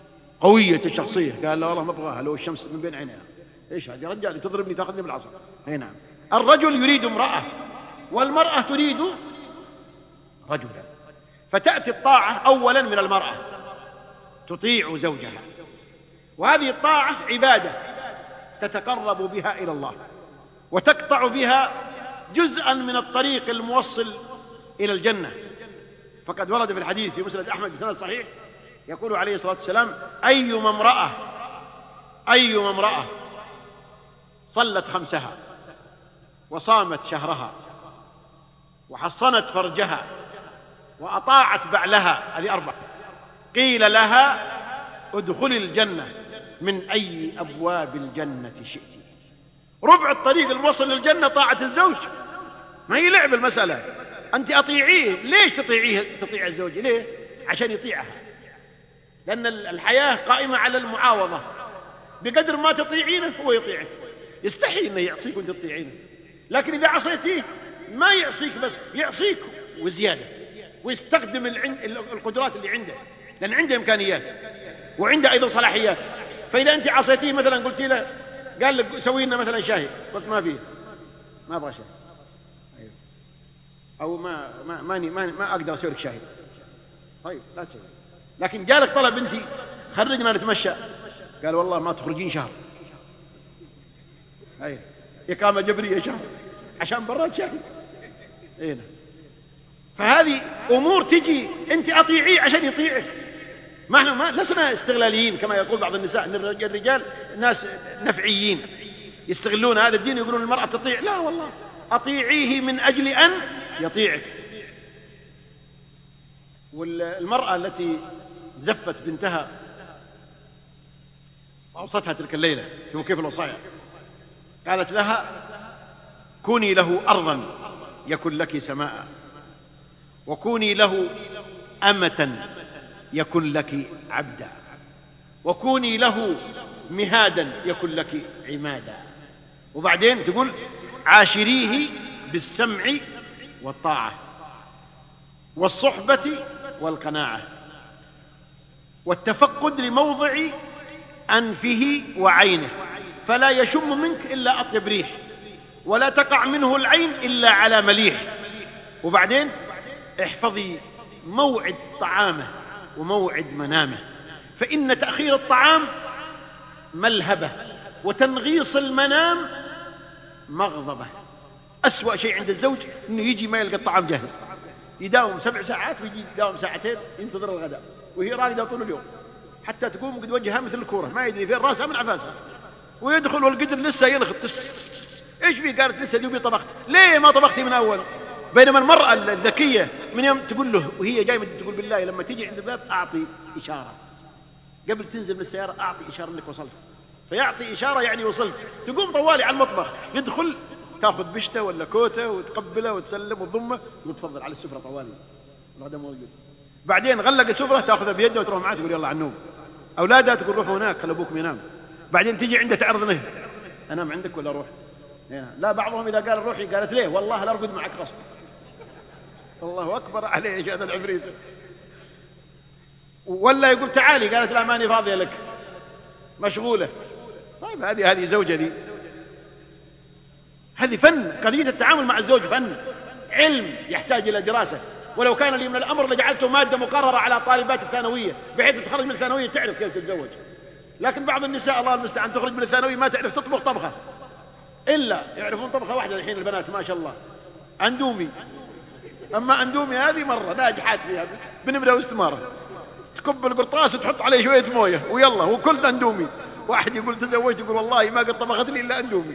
قوية الشخصية، قال لا والله ما أبغاها لو الشمس من بين عينيها. إيش هذا يا رجال تضربني تأخذني بالعصا؟ أي نعم. الرجل يريد امرأة والمرأة تريد رجلا، فتأتي الطاعة أولا من المرأة، تطيع زوجها، وهذه الطاعة عبادة تتقرب بها إلى الله وتقطع بها جزءا من الطريق الموصل إلى الجنة. فقد ورد في الحديث في مسند أحمد بسند صحيح يقول عليه الصلاة والسلام: أيما امرأة أيما امرأة صلت خمسها وصامت شهرها وحصنت فرجها وأطاعت بعلها، هذه أربعة، قيل لها ادخلي الجنة من أي أبواب الجنة شئت. ربع الطريق الموصل للجنة طاعة الزوج، ما هي لعب المسألة. أنت أطيعيه. ليش تطيعيه؟ تطيع الزوج ليه؟ عشان يطيعها، لأن الحياة قائمة على المعاوضة، بقدر ما تطيعينه هو يطيعك. يستحي أنه يعصيك وأنت تطيعينه، لكن إذا عصيتيه ما يعصيك بس، يعصيك وزيادة، ويستخدم القدرات اللي عنده، لأن عنده إمكانيات وعنده أيضا صلاحيات. فإذا أنت عصيتيه مثلا قلت له، قال لك سوي لنا مثلا شاهي، قلت ما فيه، ما أبغى شاهي، أو ما ما ماني ما, ما أقدر أسوي لك شاهي، طيب لا تسوي. لكن جالك طلب أنت خرجنا نتمشى، قال والله ما تخرجين شهر، أي إقامة جبرية شهر عشان براد شاهي. إيه. فهذه أمور تجي أنت أطيعيه عشان يطيعك. ما احنا ما لسنا استغلاليين كما يقول بعض النساء ان الرجال ناس نفعيين يستغلون هذا الدين ويقولون المرأة تطيع. لا والله، أطيعيه من أجل أن يطيعك. والمرأة التي زفت بنتها وأوصتها تلك الليلة في موقف الوصايا، قالت لها: كوني له أرضا يكن لك سماء، وكوني له أمة يكن لك عبدا، وكوني له مهادا يكن لك عمادا. وبعدين تقول: عاشريه بالسمع والطاعة والصحبة والقناعة والتفقد لموضع أنفه وعينه، فلا يشم منك إلا أطيب ريح، ولا تقع منه العين إلا على مليح. وبعدين احفظي موعد طعامه وموعد منامه، فإن تأخير الطعام ملهبة وتنغيص المنام مغضبة. أسوأ شيء عند الزوج إنه يجي ما يلقى الطعام جاهز، يداوم سبع ساعات ويجي يداوم ساعتين ينتظر الغداء وهي راقدة طول اليوم، حتى تقوم قد وجهها مثل الكورة ما يدري فين راسها من عفاسها، ويدخل والقدر لسه ينخط. ايش في؟ قالت لسه دوبي طبخت. ليه ما طبختي من أول؟ بينما المرأة الذكية من يوم تقول له وهي جاية تقول بالله لما تيجي عند الباب أعطي إشارة قبل تنزل من السيارة، أعطي إشارة أنك وصلت، فيعطي إشارة يعني وصلت. تقوم طوالي على المطبخ، يدخل تأخذ بشته ولا كوته وتقبله وتسلم وتضمه وتفضل على السفرة طوالي الغداء موجود. بعدين غلق السفرة تأخذها بيده وتروح معاه تقول يلا على النوم. أولادها تقول روحوا هناك خلوا أبوكم ينام. بعدين تيجي عنده تعرض له: أنام عندك ولا أروح؟ لا، بعضهم إذا قال روحي قالت ليه؟ والله لا أرقد معك غصب. الله أكبر عليه هذا العفريت. ولا يقول تعالي، قالت لا ماني فاضية لك مشغولة. طيب هذه هذه زوجة دي، هذه فن. قضية التعامل مع الزوج فن، علم يحتاج إلى دراسة. ولو كان لي من الأمر لجعلته مادة مقررة على طالبات الثانوية بحيث تخرج من الثانوية تعرف كيف تتزوج. لكن بعض النساء الله المستعان تخرج من الثانوية ما تعرف تطبخ طبخة، إلا يعرفون طبخة واحدة الحين البنات ما شاء الله، أندومي. أما أندومي هذه مرة ناجحات فيها بنبرة واستمارة، تكب القرطاس وتحط عليه شوية موية ويلا وكل أندومي. واحد يقول تزوجت، يقول والله ما قد طبخت لي إلا أندومي.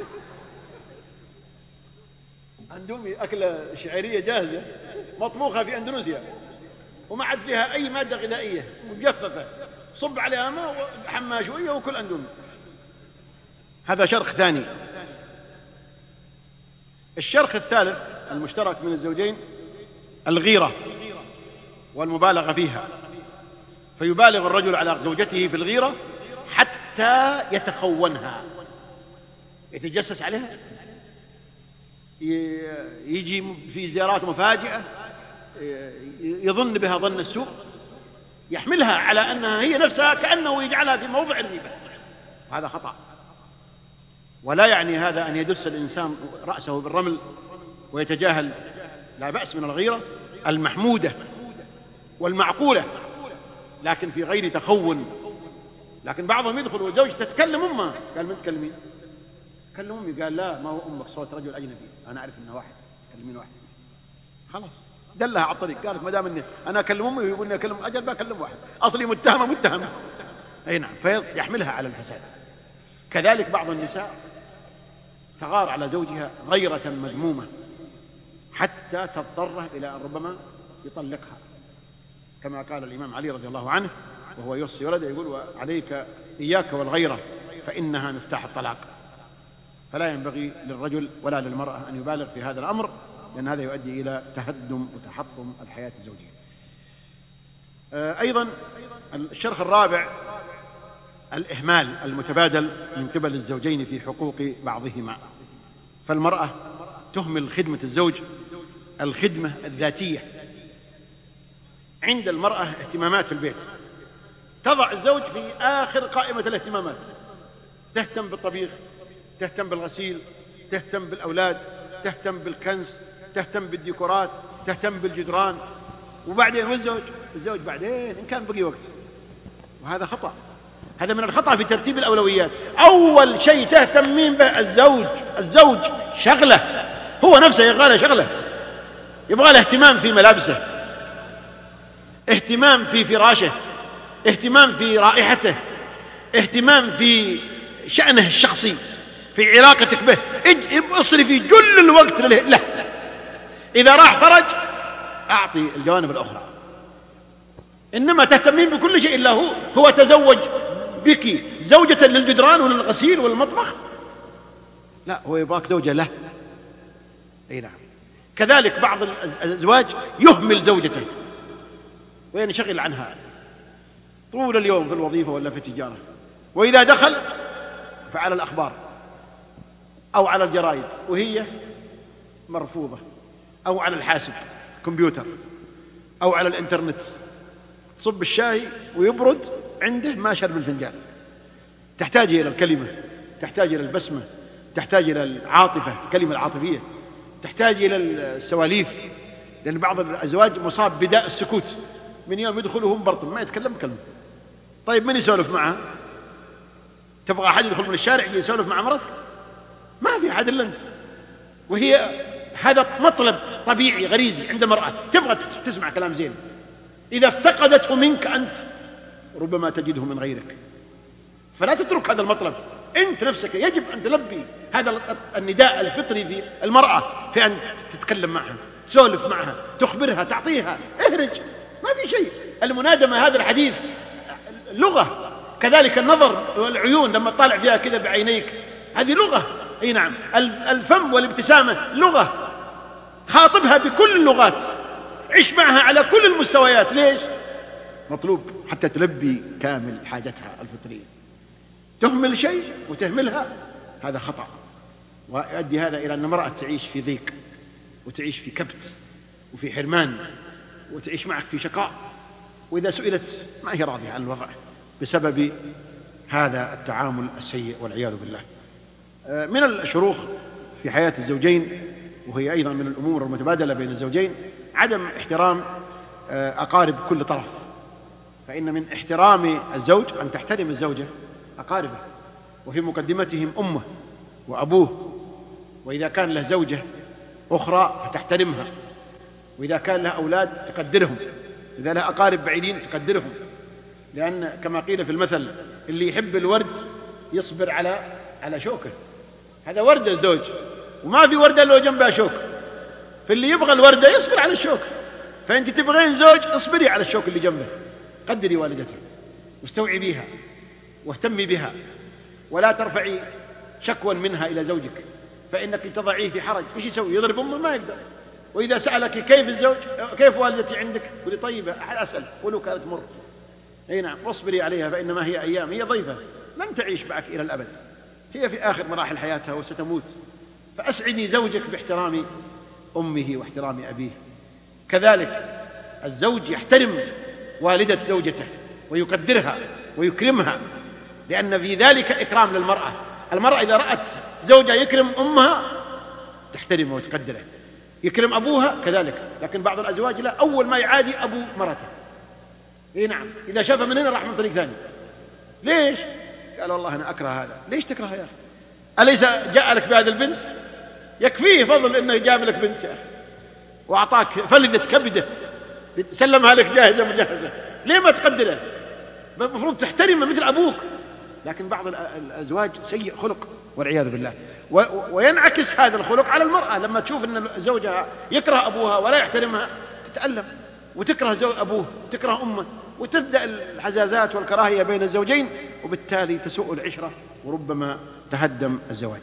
أندومي أكلة شعرية جاهزة مطبوخة في أندونيسيا وما عاد فيها أي مادة غذائية، مجففة، صب عليها ماء وحماها شوية وكل أندومي. هذا شرخ ثاني. الشرخ الثالث المشترك من الزوجين الغيرة والمبالغة فيها، فيبالغ الرجل على زوجته في الغيرة حتى يتخونها، يتجسس عليها، يجي في زيارات مفاجئة، يظن بها ظن السوء، يحملها على أنها هي نفسها كأنه يجعلها في موضع الريبة، وهذا خطأ. ولا يعني هذا أن يدس الإنسان رأسه بالرمل ويتجاهل، لا بأس من الغيرة المحمودة والمعقولة، لكن في غير تخون. لكن بعضهم يدخل والزوج تتكلم أمه، قال من تكلمين؟ كلم أمي، قال لا ما هو أمك، صوت رجل أجنبي، أنا أعرف أنه واحد، تكلمين واحد. خلاص دلها على الطريق، قالت ما دام اني انا اكلم امي ويقول لي اكلم اجل بكلم واحد، اصلي متهمه متهمه. اي نعم، فيحملها على الفساد. كذلك بعض النساء تغار على زوجها غيرة مذمومة حتى تضطره الى ان ربما يطلقها، كما قال الامام علي رضي الله عنه وهو يوصي ولده يقول عليك اياك والغيرة فانها مفتاح الطلاق. فلا ينبغي للرجل ولا للمرأة ان يبالغ في هذا الامر، لأن هذا يؤدي إلى تهدم وتحطم الحياة الزوجية. أيضا الشرخ الرابع الإهمال المتبادل من قبل الزوجين في حقوق بعضهما. فالمرأة تهمل خدمة الزوج الخدمة الذاتية. عند المرأة اهتمامات في البيت تضع الزوج في آخر قائمة الاهتمامات، تهتم بالطبيخ، تهتم بالغسيل، تهتم بالأولاد، تهتم بالكنس، تهتم بالديكورات، تهتم بالجدران. وبعدين والزوج الزوج بعدين إن كان بقي وقت. وهذا خطأ، هذا من الخطأ في ترتيب الأولويات. أول شيء تهتم مين به؟ الزوج. الزوج شغله، هو نفسه يبغى شغله، يبغى له اهتمام في ملابسه، اهتمام في فراشه، اهتمام في رائحته، اهتمام في شأنه الشخصي، في علاقتك به. اصرفي جل الوقت له. إذا راح خرج أعطي الجوانب الأخرى. إنما تهتمين بكل شيء إلا هو. هو تزوج بك زوجة للجدران وللغسيل وللمطبخ؟ لا، هو يبغاك زوجة له. أي نعم. كذلك بعض الأزواج يهمل زوجته وينشغل عنها طول اليوم في الوظيفة ولا في التجارة، وإذا دخل فعلى الأخبار أو على الجرائد وهي مرفوضة، أو على الحاسب كمبيوتر، أو على الإنترنت. تصب الشاي ويبرد عنده ما شرب الفنجان. تحتاج إلى الكلمة، تحتاج إلى البسمة، تحتاج إلى العاطفة، الكلمة العاطفية، تحتاج إلى السواليف، لأن بعض الأزواج مصاب بداء السكوت، من يوم يدخل وهو مبرطم ما يتكلم كلمة. طيب من يسولف معها؟ تبغى أحد يدخل من الشارع يسولف مع مرتك؟ ما في أحد إلا أنت. وهي هذا مطلب طبيعي غريزي عند المرأة، تبغى تسمع كلام زين. إذا افتقدته منك أنت ربما تجده من غيرك، فلا تترك هذا المطلب. أنت نفسك يجب أن تلبي هذا النداء الفطري في المرأة، في أن تتكلم معها، تسولف معها، تخبرها، تعطيها، اهرج، ما في شيء. المنادمة هذا الحديث لغة. كذلك النظر والعيون لما تطالع فيها كذا بعينيك هذه لغة. اي نعم. الفم والابتسامة لغة. خاطبها بكل اللغات، عش معها على كل المستويات. ليش؟ مطلوب حتى تلبي كامل حاجتها الفطرية. تهمل شيء وتهملها هذا خطأ، ويؤدي هذا إلى أن المرأة تعيش في ضيق، وتعيش في كبت، وفي حرمان، وتعيش معك في شقاء، وإذا سئلت ما هي راضية عن الوضع بسبب هذا التعامل السيء والعياذ بالله. من الشروخ في حياة الزوجين، وهي أيضا من الأمور المتبادلة بين الزوجين، عدم احترام أقارب كل طرف. فإن من احترام الزوج أن تحترم الزوجة أقاربه، وفي مقدمتهم أمه وأبوه. وإذا كان له زوجة أخرى فتحترمها، وإذا كان له أولاد تقدرهم، إذا له أقارب بعيدين تقدرهم. لأن كما قيل في المثل اللي يحب الورد يصبر على على شوكه. هذا ورد الزوج، وما في وردة لو جنبها شوك. فاللي يبغى الوردة يصبر على الشوك. فأنت تبغين زوج، اصبري على الشوك اللي جنبه، قدري والدتك واستوعبيها واهتمي بها، ولا ترفعي شكوى منها إلى زوجك، فإنك تضعيه في حرج. إيش يسوي؟ يضرب أمه؟ ما يقدر. وإذا سألك كيف الزوج، كيف والدتي عندك، قولي طيبة، أسأل ولو كانت مر. أي نعم. واصبري عليها فإنما هي أيام، هي ضيفة لن تعيش معك إلى الأبد، هي في آخر مراحل حياتها وستموت. فأسعدي زوجك باحترام أمه واحترام أبيه. كذلك الزوج يحترم والدة زوجته ويقدرها ويكرمها، لأن في ذلك إكرام للمرأة. المرأة إذا رأت زوجها يكرم أمها تحترمه وتقدره، يكرم أبوها كذلك. لكن بعض الأزواج لا، أول ما يعادي أبو مرته. إيه نعم، إذا شافها من هنا راح من طريق ثاني. ليش؟ قال والله أنا أكره هذا. ليش تكره يا أخي؟ أليس جاء لك بهذه البنت؟ يكفيه فضل إنه جاب لك بنت يا أخي وأعطاك فلذة كبده، سلمها لك جاهزة مجهزة، ليه ما تقدره؟ المفروض تحترمه مثل أبوك. لكن بعض الأزواج سيء خلق والعياذ بالله، وينعكس هذا الخلق على المرأة. لما تشوف أن زوجها يكره أبوها ولا يحترمها تتألم وتكره زوج أبوه وتكره أمه، وتبدأ الحزازات والكراهية بين الزوجين، وبالتالي تسوء العشرة وربما تهدم الزواج.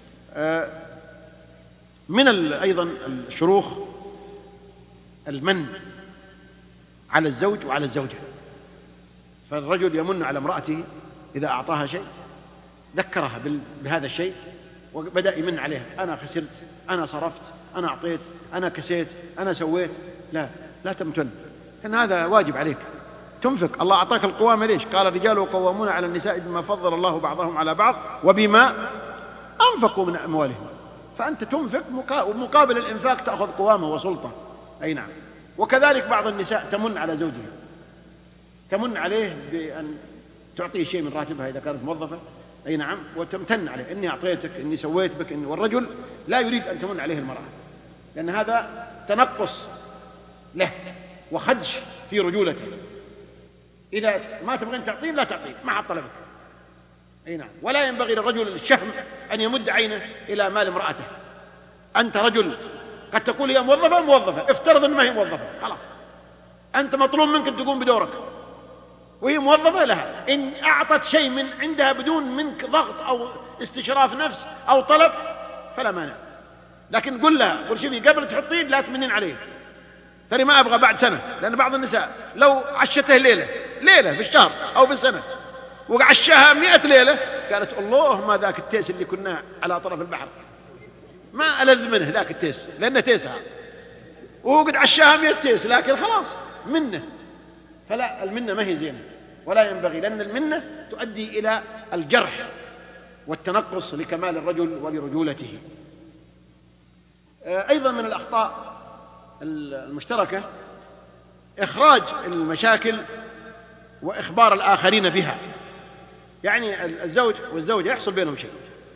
من أيضا الشروخ المن على الزوج وعلى الزوجة. فالرجل يمن على امرأته إذا أعطاها شيء، ذكرها بهذا الشيء وبدأ يمن عليها، أنا خسرت، أنا صرفت، أنا أعطيت، أنا كسيت، أنا سويت. لا لا تمتن، إن هذا واجب عليك. تنفق، الله أعطاك القوامة. ليش؟ قال الرجال قوامون على النساء بما فضل الله بعضهم على بعض وبما أنفقوا من أموالهم. فأنت تنفق ومقابل الإنفاق تأخذ قوامة وسلطة. أي نعم. وكذلك بعض النساء تمن على زوجها، تمن عليه بأن تعطيه شيء من راتبها إذا كانت موظفة. أي نعم. وتمتن عليه، إني أعطيتك، إني سويت بك. إني والرجل لا يريد أن تمن عليه المرأة، لأن هذا تنقص له وخدش في رجولته. إذا ما تبغين تعطين لا تعطين، ما حط طلبك. أي نعم. ولا ينبغي للرجل الشهم أن يمد عينه إلى مال امرأته. أنت رجل قد تقول هي موظفة موظفة، افترض أن ما هي موظفة، خلاص أنت مطلوب منك أن تقوم بدورك، وهي موظفة لها. إن أعطت شيء من عندها بدون منك ضغط أو استشراف نفس أو طلب فلا مانع. لكن قل لها، قل شوفي قبل تحطين لا تمنين عليه، ترى ما أبغى بعد سنة. لأن بعض النساء لو عشته ليلة ليلة في الشهر أو في السنة وعشاها مئة ليلة قالت الله ما ذاك التيس اللي كنا على طرف البحر، ما ألذ منه ذاك التيس، لأنه تيسها وهو قد عشاها مئة تيس، لكن خلاص منه. فلا، المنة ما هي زينة ولا ينبغي، لأن المنة تؤدي إلى الجرح والتنقص لكمال الرجل ولرجولته. أيضا من الأخطاء المشتركة إخراج المشاكل وإخبار الآخرين بها. يعني الزوج والزوجة يحصل بينهم شيء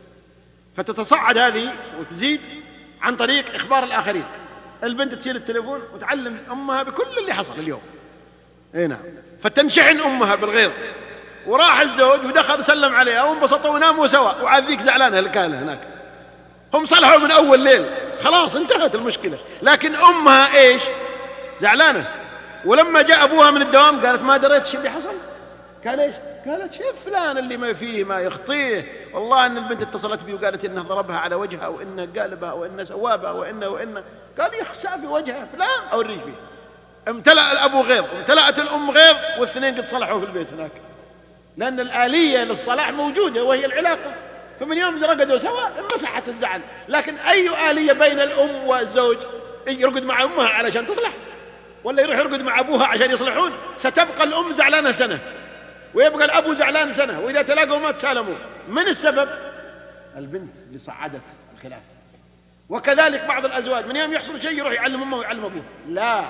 فتتصعد هذه وتزيد عن طريق إخبار الآخرين. البنت تشيل التليفون وتعلم أمها بكل اللي حصل اليوم. اي نعم. فتنشحن أمها بالغيظ، وراح الزوج ودخل سلم عليها وانبسطوا وناموا سوا، وعذيك زعلانة الكالة هناك. هم صلحوا من أول ليل، خلاص انتهت المشكلة. لكن أمها إيش؟ زعلانة. ولما جاء أبوها من الدوام قالت ما دريت شو اللي حصل. قال إيش؟ قالت شوف فلان اللي ما فيه ما يخطيه، والله أن البنت اتصلت بي وقالت إنه ضربها على وجهها وإنه قالبها وإنه سوابها وإنه وإنه. قال يخسى في وجهها فلان أوريك فيه. امتلأ الأبو غيظ وامتلأت الأم غيظ، والاثنين قد صلحوا في البيت هناك، لأن الآلية للصلاح موجودة وهي العلاقة. فمن يوم رقدوا سوا انمسحت الزعل. لكن أي آلية بين الأم والزوج؟ يرقد مع أمها علشان تصلح، ولا يروح يرقد مع أبوها عشان يصلحون؟ ستبقى الأم زعلانة سنة ويبقى الأبو زعلان سنة، وإذا تلاقوا ما تسالموا. من السبب؟ البنت اللي صعدت الخلاف. وكذلك بعض الأزواج من يوم يحصل شيء يروح يعلم أمه ويعلم أبوه. لا،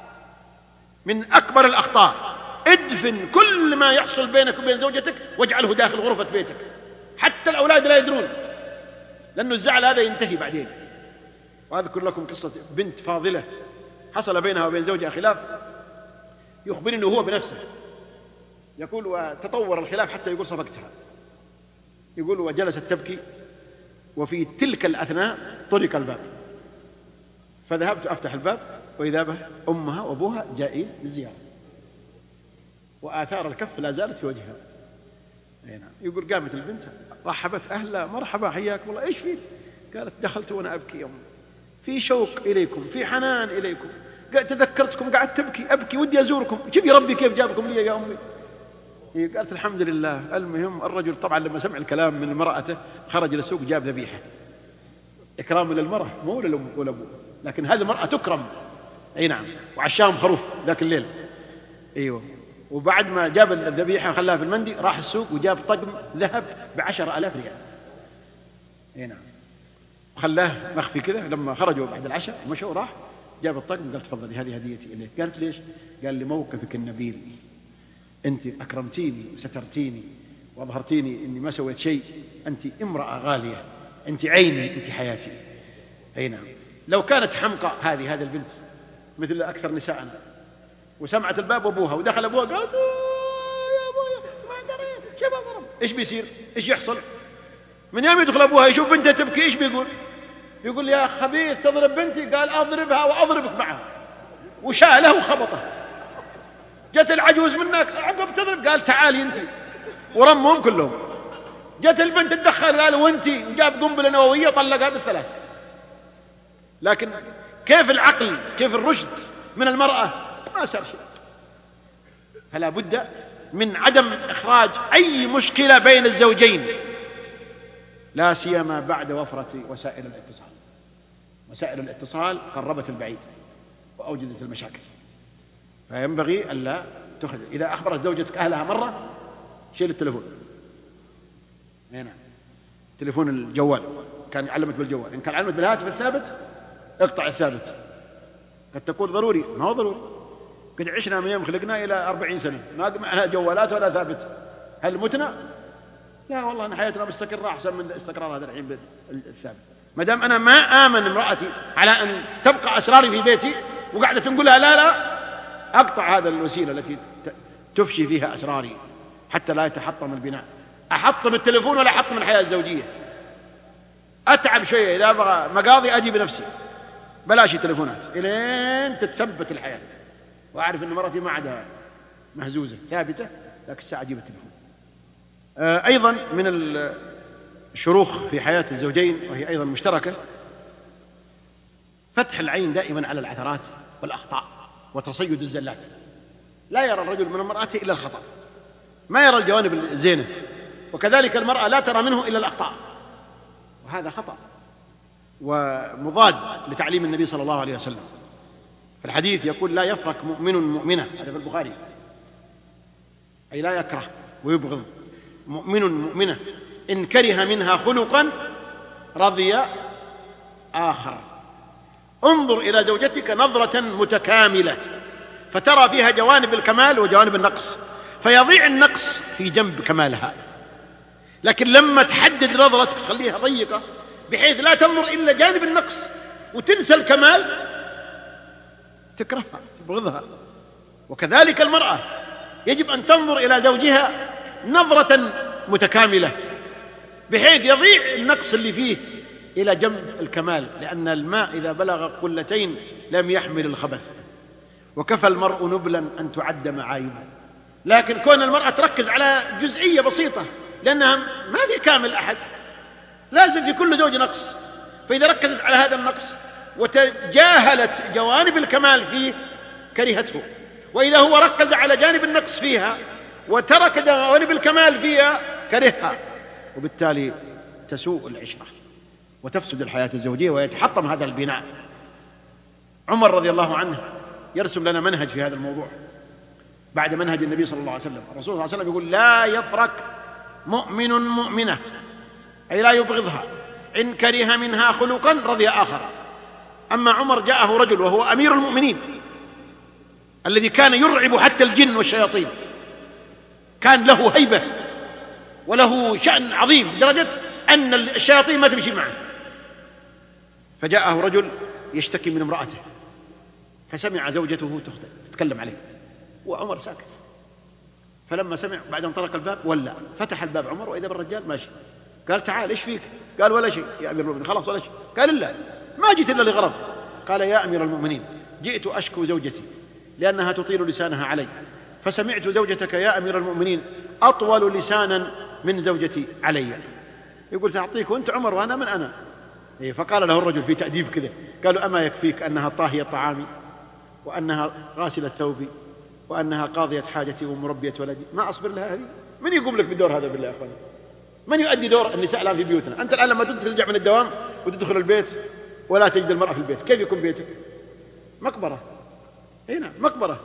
من أكبر الأخطاء ادفن كل ما يحصل بينك وبين زوجتك واجعله داخل غرفة بيتك، حتى الأولاد لا يدرون، لأنه الزعل هذا ينتهي بعدين. وأذكر لكم قصة بنت فاضلة حصل بينها وبين زوجها خلاف، يخبرني هو بنفسه، يقول وتطور الخلاف حتى يقول صفقتها. يقول وجلست تبكي، وفي تلك الأثناء طرق الباب، فذهبت أفتح الباب وإذا به أمها وأبوها جائين للزيارة، وآثار الكف لا زالت في وجهها. يقول قامت البنت رحبت أهلا مرحبا حياكم الله، إيش فيه؟ قالت دخلت وأنا أبكي يا أمي، في شوق إليكم، في حنان إليكم، تذكرتكم قعدت تبكي أبكي ودي أزوركم، شوفي ربي كيف جابكم لي يا أمي. قالت الحمد لله. المهم الرجل طبعا لما سمع الكلام من امرأته خرج للسوق جاب ذبيحة، إكرام للمرأة مو للأم والأبو، لكن هذه المرأة تكرم. أي نعم. وعشاهم خروف ذاك الليل. أيوه. وبعد ما جاب الذبيحة خلاها في المندي راح السوق وجاب طقم ذهب بعشر آلاف ريال. اي نعم. وخلاه مخفي كذا. لما خرجوا بعد العشاء ومشوا راح جاب الطقم قال تفضلي هذه هديتي إليك. قالت ليش؟ قال لموقفك النبيل، أنت أكرمتيني وسترتيني وأظهرتيني إني ما سويت شيء، أنت امرأة غالية، أنت عيني، أنت حياتي. أي نعم. لو كانت حمقى هذه هذه البنت مثل أكثر نساءنا وسمعت الباب وأبوها ودخل أبوها قالت يا أبويا ما دريت شو بضرب، إيش بيصير؟ إيش يحصل؟ من يوم يدخل أبوها يشوف بنته تبكي إيش بيقول؟ يقول يا خبيث تضرب بنتي. قال أضربها وأضربك معها. وشاله وخبطه. جت العجوز منك عقب تضرب. قال تعالي أنت. ورمهم كلهم. جت البنت تدخل قال وانتي، وجاب قنبلة نووية طلقها بالثلاث. لكن كيف العقل كيف الرشد من المرأة؟ ما صار شيء. فلا بد من عدم إخراج أي مشكلة بين الزوجين، لا سيما بعد وفرة وسائل الاتصال. وسائل الاتصال قربت البعيد وأوجدت المشاكل، فينبغي ألا تخرج. إذا أخبرت زوجتك أهلها مرة شيل التلفون. هنا تلفون الجوال كان علمت بالجوال، إن كان علمت بالهاتف الثابت اقطع الثابت. قد تكون ضروري، ما هو ضروري. قد عشنا من يوم خلقنا إلى أربعين سنة ما معنا جوالات ولا ثابت. هل متنا؟ لا والله، أن حياتنا مستقرة أحسن من استقرار هذا الحين بالثابت. ما دام أنا ما آمن امرأتي على أن تبقى أسراري في بيتي وقاعدة تنقلها لا لا أقطع هذا الوسيلة التي تفشي فيها أسراري حتى لا يتحطم البناء. أحطم التلفون ولا أحطم الحياة الزوجية. أتعب شوية إذا أبغى مقاضي أجي بنفسي، بلاش تلفونات إلين تتثبت الحياة وأعرف أن مرتي ما عندها مهزوزة ثابتة، لكن الساعة أجيب التلفون. أيضا من الشروخ في حياة الزوجين وهي أيضا مشتركة فتح العين دائما على العثرات والأخطاء وتصيد الزلات. لا يرى الرجل من المرأة إلا الخطأ، ما يرى الجوانب الزينة، وكذلك المرأة لا ترى منه إلا الأخطاء، وهذا خطأ ومضاد لتعليم النبي صلى الله عليه وسلم. في الحديث يقول لا يفرق مؤمن مؤمنة، هذا في البخاري، أي لا يكره ويبغض. مؤمن مؤمنة إن كره منها خلقا رضي آخر. انظر إلى زوجتك نظرة متكاملة فترى فيها جوانب الكمال وجوانب النقص، فيضيع النقص في جنب كمالها. لكن لما تحدد نظرتك خليها ضيقة بحيث لا تنظر إلا جانب النقص وتنسى الكمال، تكرهها تبغضها. وكذلك المرأة يجب أن تنظر إلى زوجها نظرة متكاملة بحيث يضيع النقص اللي فيه إلى جنب الكمال، لأن الماء إذا بلغ قلتين لم يحمل الخبث، وكفى المرء نبلا أن تعد معايبه. لكن كون المرأة تركز على جزئية بسيطة لأنها ما في كامل أحد، لازم في كل زوج نقص، فإذا ركزت على هذا النقص وتجاهلت جوانب الكمال فيه كرهته، وإذا هو ركز على جانب النقص فيها وترك جوانب الكمال فيها كرهها، وبالتالي تسوء العشرة وتفسد الحياة الزوجية ويتحطم هذا البناء. عمر رضي الله عنه يرسم لنا منهج في هذا الموضوع بعد منهج النبي صلى الله عليه وسلم. الرسول صلى الله عليه وسلم يقول لا يفرق مؤمن مؤمنة، أي لا يبغضها، إن كره منها خلقا رضي آخر. أما عمر جاءه رجل وهو أمير المؤمنين الذي كان يرعب حتى الجن والشياطين، كان له هيبة وله شأن عظيم لدرجة أن الشياطين ما تمشي معه. فجاءه رجل يشتكي من امرأته، فسمع زوجته تتكلم عليه وعمر ساكت. فلما سمع بعد ان طرق الباب ولى، فتح الباب عمر وإذا بالرجال ماشي. قال تعال ايش فيك؟ قال ولا شيء يا أمير المؤمنين، خلاص ولا شيء. قال لا ما جئت إلا لغرض. قال يا أمير المؤمنين جئت أشكو زوجتي لأنها تطيل لسانها علي، فسمعت زوجتك يا أمير المؤمنين أطول لسانا من زوجتي علي. يقول تعطيك وأنت عمر وأنا من أنا. فقال له الرجل في تأديب كذا، قالوا أما يكفيك أنها طاهية طعامي وأنها غاسلة ثوبي وأنها قاضية حاجتي ومربية ولدي، ما أصبر لها هذه؟ من يقوم لك بدور هذا بالله يا أخواني؟ من يؤدي دور النساء الآن في بيوتنا؟ أنت الآن لما ترجع من الدوام وتدخل البيت ولا تجد المرأة في البيت، كيف يكون بيتك؟ مقبرة. هنا مقبرة.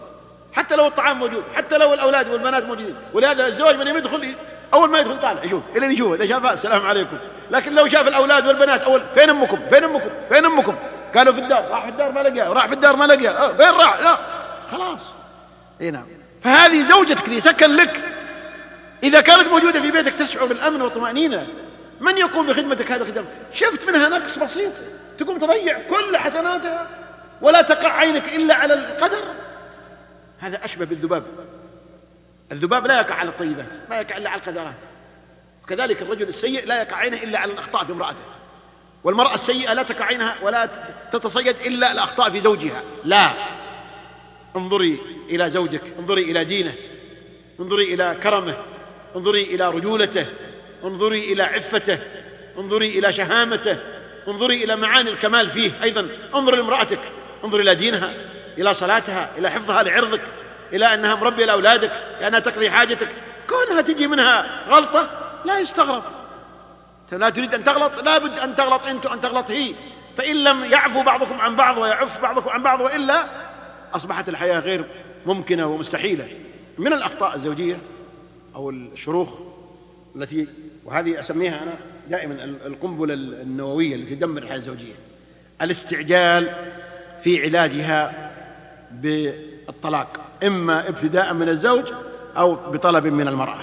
حتى لو الطعام موجود، حتى لو الأولاد والبنات موجودين. ولهذا الزواج من يدخل أول ما يدخل طالع يشوف إلى يشوف، إذا شافها السلام عليكم. لكن لو شاف الأولاد والبنات أول فين أمكم فين أمكم فين أمكم قالوا في الدار، راح في الدار ما لقيها، راح في الدار ما لقيها، أه فين راح؟ لا خلاص. إيه نعم. فهذه زوجتك ذي سكن لك، إذا كانت موجودة في بيتك تشعر بالأمن والطمأنينة. من يقوم بخدمتك هذا الخدمة؟ شفت منها نقص بسيط تقوم تضيع كل حسناتها ولا تقع عينك إلا على القدر. هذا أشبه بالذباب. الذباب لا يقع على الطيبات، ما يقع إلا على القدرات. وكذلك الرجل السيء لا يقع عينه إلا على الأخطاء في امرأته، والمرأة السيئة لا تقع عينها ولا تتصيد إلا الأخطاء في زوجها. لا، انظري إلى زوجك، انظري إلى دينه، انظري إلى كرمه، انظري إلى رجولته، انظري إلى عفته، انظري إلى شهامته، انظري إلى معاني الكمال فيه. أيضا انظري لامرأتك، انظري إلى دينها، إلى صلاتها، إلى حفظها لعرضك، إلى أنها مربية لأولادك، لأنها تقضي حاجتك. كونها تجي منها غلطة لا يستغرب. لا تريد أن تغلط، لا بد أن تغلط أنت وأن تغلط هي. فإن لم يعفو بعضكم عن بعض ويعف بعضكم عن بعض وإلا أصبحت الحياة غير ممكنة ومستحيلة. من الأخطاء الزوجية أو الشروخ التي، وهذه أسميها أنا دائما القنبلة النووية التي تدمر الحياة الزوجية، الاستعجال في علاجها بالطلاق، إما ابتداء من الزوج أو بطلب من المرأة.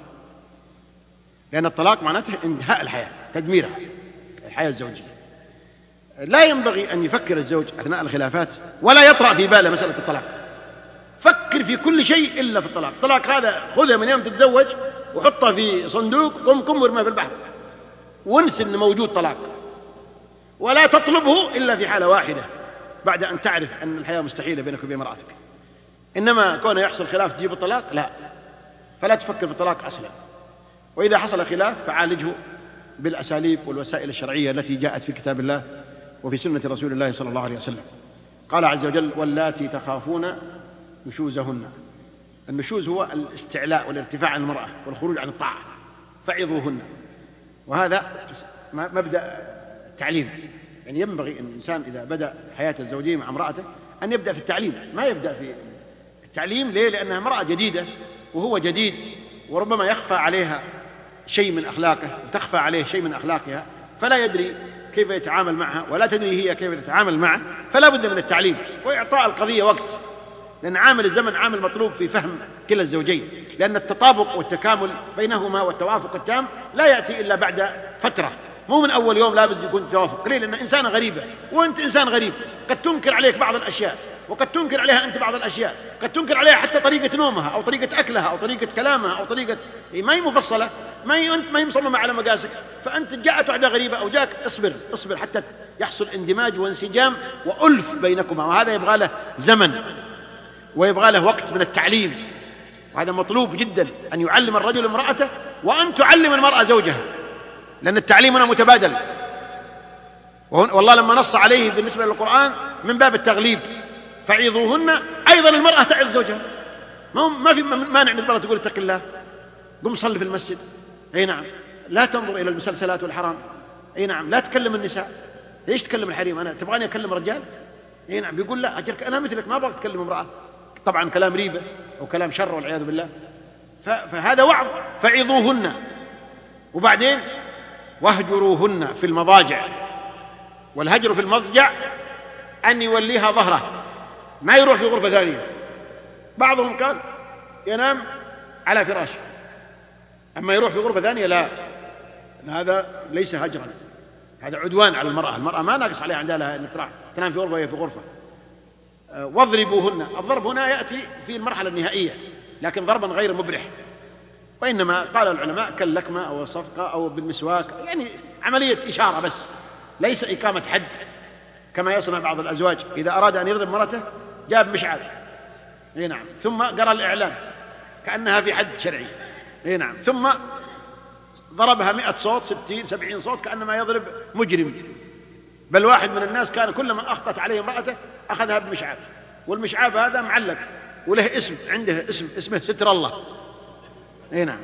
لأن الطلاق معناته انتهاء الحياة، تدميرها، الحياة الزوجية. لا ينبغي أن يفكر الزوج أثناء الخلافات ولا يطرأ في باله مسألة الطلاق. فكر في كل شيء إلا في الطلاق. الطلاق هذا خذه من يوم تتزوج وحطه في صندوق قم قم وارميه في البحر، وانس إن موجود طلاق، ولا تطلبه إلا في حالة واحدة بعد أن تعرف أن الحياة مستحيلة بينك وبين امرأتك. إنما كون يحصل خلاف تجيب الطلاق، لا، فلا تفكر في الطلاق أصلا. وإذا حصل خلاف فعالجه بالأساليب والوسائل الشرعية التي جاءت في كتاب الله وفي سنة رسول الله صلى الله عليه وسلم. قال عز وجل: واللاتي تخافون نشوزهن. النشوز هو الاستعلاء والارتفاع عن المرأة والخروج عن الطاعة، فعظوهن. وهذا مبدأ التعليم. يعني ينبغي أن الإنسان إذا بدأ حياته الزوجية مع امرأته أن يبدأ في التعليم، ما يبدأ في التعليم. ليه؟ لأنها امرأة جديدة وهو جديد، وربما يخفى عليها شيء من أخلاقه وتخفى عليه شيء من أخلاقها، فلا يدري كيف يتعامل معها ولا تدري هي كيف تتعامل معه. فلا بد من التعليم وإعطاء القضية وقت، لأن عامل الزمن عامل مطلوب في فهم كلا الزوجين، لأن التطابق والتكامل بينهما والتوافق التام لا يأتي إلا بعد فترة، مو من أول يوم لابد يكون توافق. ليه؟ لأن إنسانة غريبة وأنت إنسان غريب، قد تنكر عليك بعض الأشياء وقد تنكر عليها أنت بعض الأشياء، قد تنكر عليها حتى طريقة نومها أو طريقة أكلها أو طريقة كلامها أو طريقة ما هي مفصلة، ما هي أنت ما هي مصممة على مقاسك. فأنت جاءت واحدة غريبة أو جاك، اصبر اصبر حتى يحصل اندماج وانسجام وألف بينكما، وهذا يبغى له زمن ويبغى له وقت من التعليم. وهذا مطلوب جدا، أن يعلم الرجل امرأته وأن تعلم المرأة زوجها، لأن التعليم هنا متبادل. والله لما نص عليه بالنسبة للقرآن من باب التغليب، فعظوهن، أيضا المرأة تعظ زوجها. ما في مانع أن المرأة تقول اتق الله، قم صلي في المسجد، أي نعم، لا تنظر إلى المسلسلات والحرام، أي نعم، لا تكلم النساء. ليش تكلم الحريم؟ أنا تبغاني أكلم رجال؟ أي نعم، بيقول لا أجلك أنا مثلك ما أبغى أتكلم امرأة. طبعا كلام ريبة وكلام شر والعياذ بالله. فهذا وعظ، فعظوهن. وبعدين واهجروهن في المضاجع. والهجر في المضجع أن يوليها ظهره، ما يروح في غرفة ثانية. بعضهم قال ينام على فراش، أما يروح في غرفة ثانية لا، هذا ليس هجرا، هذا عدوان على المرأة. المرأة ما ناقص عليها عندها لها أن تنام في غرفة وهي في غرفة. واضربوهن. الضرب هنا يأتي في المرحلة النهائية، لكن ضربا غير مبرح، وإنما قال العلماء كاللكمة أو الصفقة أو بالمسواك، يعني عملية إشارة بس، ليس إقامة حد كما يصنع بعض الأزواج. إذا أراد أن يضرب مرته جاب مشعل، إيه نعم، ثم قرأ الإعلام كأنها في حد شرعي، إيه نعم، ثم ضربها مئة صوت، ستين سبعين صوت، كأنما يضرب مجرم. بل واحد من الناس كان كلما أخطأت عليه امرأته أخذها بمشعاب، والمشعاب هذا معلق وله اسم، عنده اسم اسمه ستر الله، إيه نعم.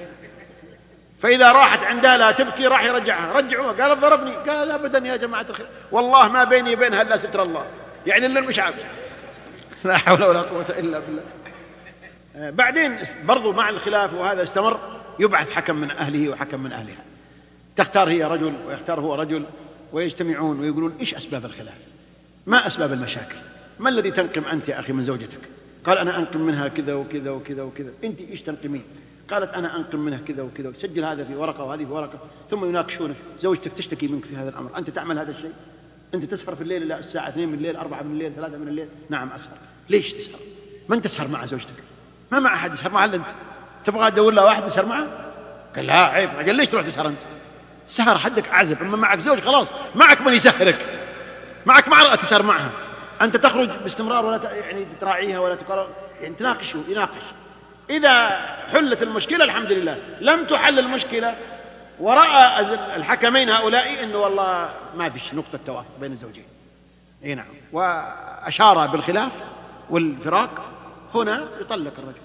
فإذا راحت عندها لا تبكي راح يرجعها، رجعوها، قالت ضربني، قال أبدا يا جماعة الخير والله ما بيني وبينها إلا ستر الله، يعني إلا المشعاب. لا حول ولا قوة إلا بالله. بعدين برضو مع الخلاف وهذا استمر يبعث حكم من أهله وحكم من أهلها، تختار هي رجل ويختار هو رجل، ويجتمعون ويقولون إيش أسباب الخلاف، ما أسباب المشاكل، ما الذي تنقم أنت يا أخي من زوجتك؟ قال أنا أنقم منها كذا وكذا وكذا وكذا. أنت إيش تنقمين؟ قالت أنا أنقم منها كذا وكذا. سجل هذا في ورقة وهذه في ورقة، ثم يناقشونك. زوجتك تشتكي منك في هذا الأمر، أنت تعمل هذا الشيء؟ أنت تسهر في الليل إلى الساعة اثنين من الليل، أربعة من الليل، ثلاثة من الليل؟ نعم أسهر. ليش تسهر؟ من تسهر مع زوجتك؟ ما مع أحد يسهر معها إلا أنت. تبغى تدور له واحد يسهر معه؟ قال لا عيب. قال ليش تروح تسهر أنت؟ السهر حدك أعزب، أما معك زوج خلاص معك من يسهرك، معك امرأة تسهر معها. أنت تخرج باستمرار ولا ت... يعني تراعيها ولا تقرر، يعني تناقش يناقش. إذا حلت المشكلة الحمد لله، لم تحل المشكلة ورأى الحكمين هؤلاء إنه والله ما فيش نقطة توافق بين الزوجين، أي نعم، وأشار بالخلاف والفراق، هنا يطلق الرجل.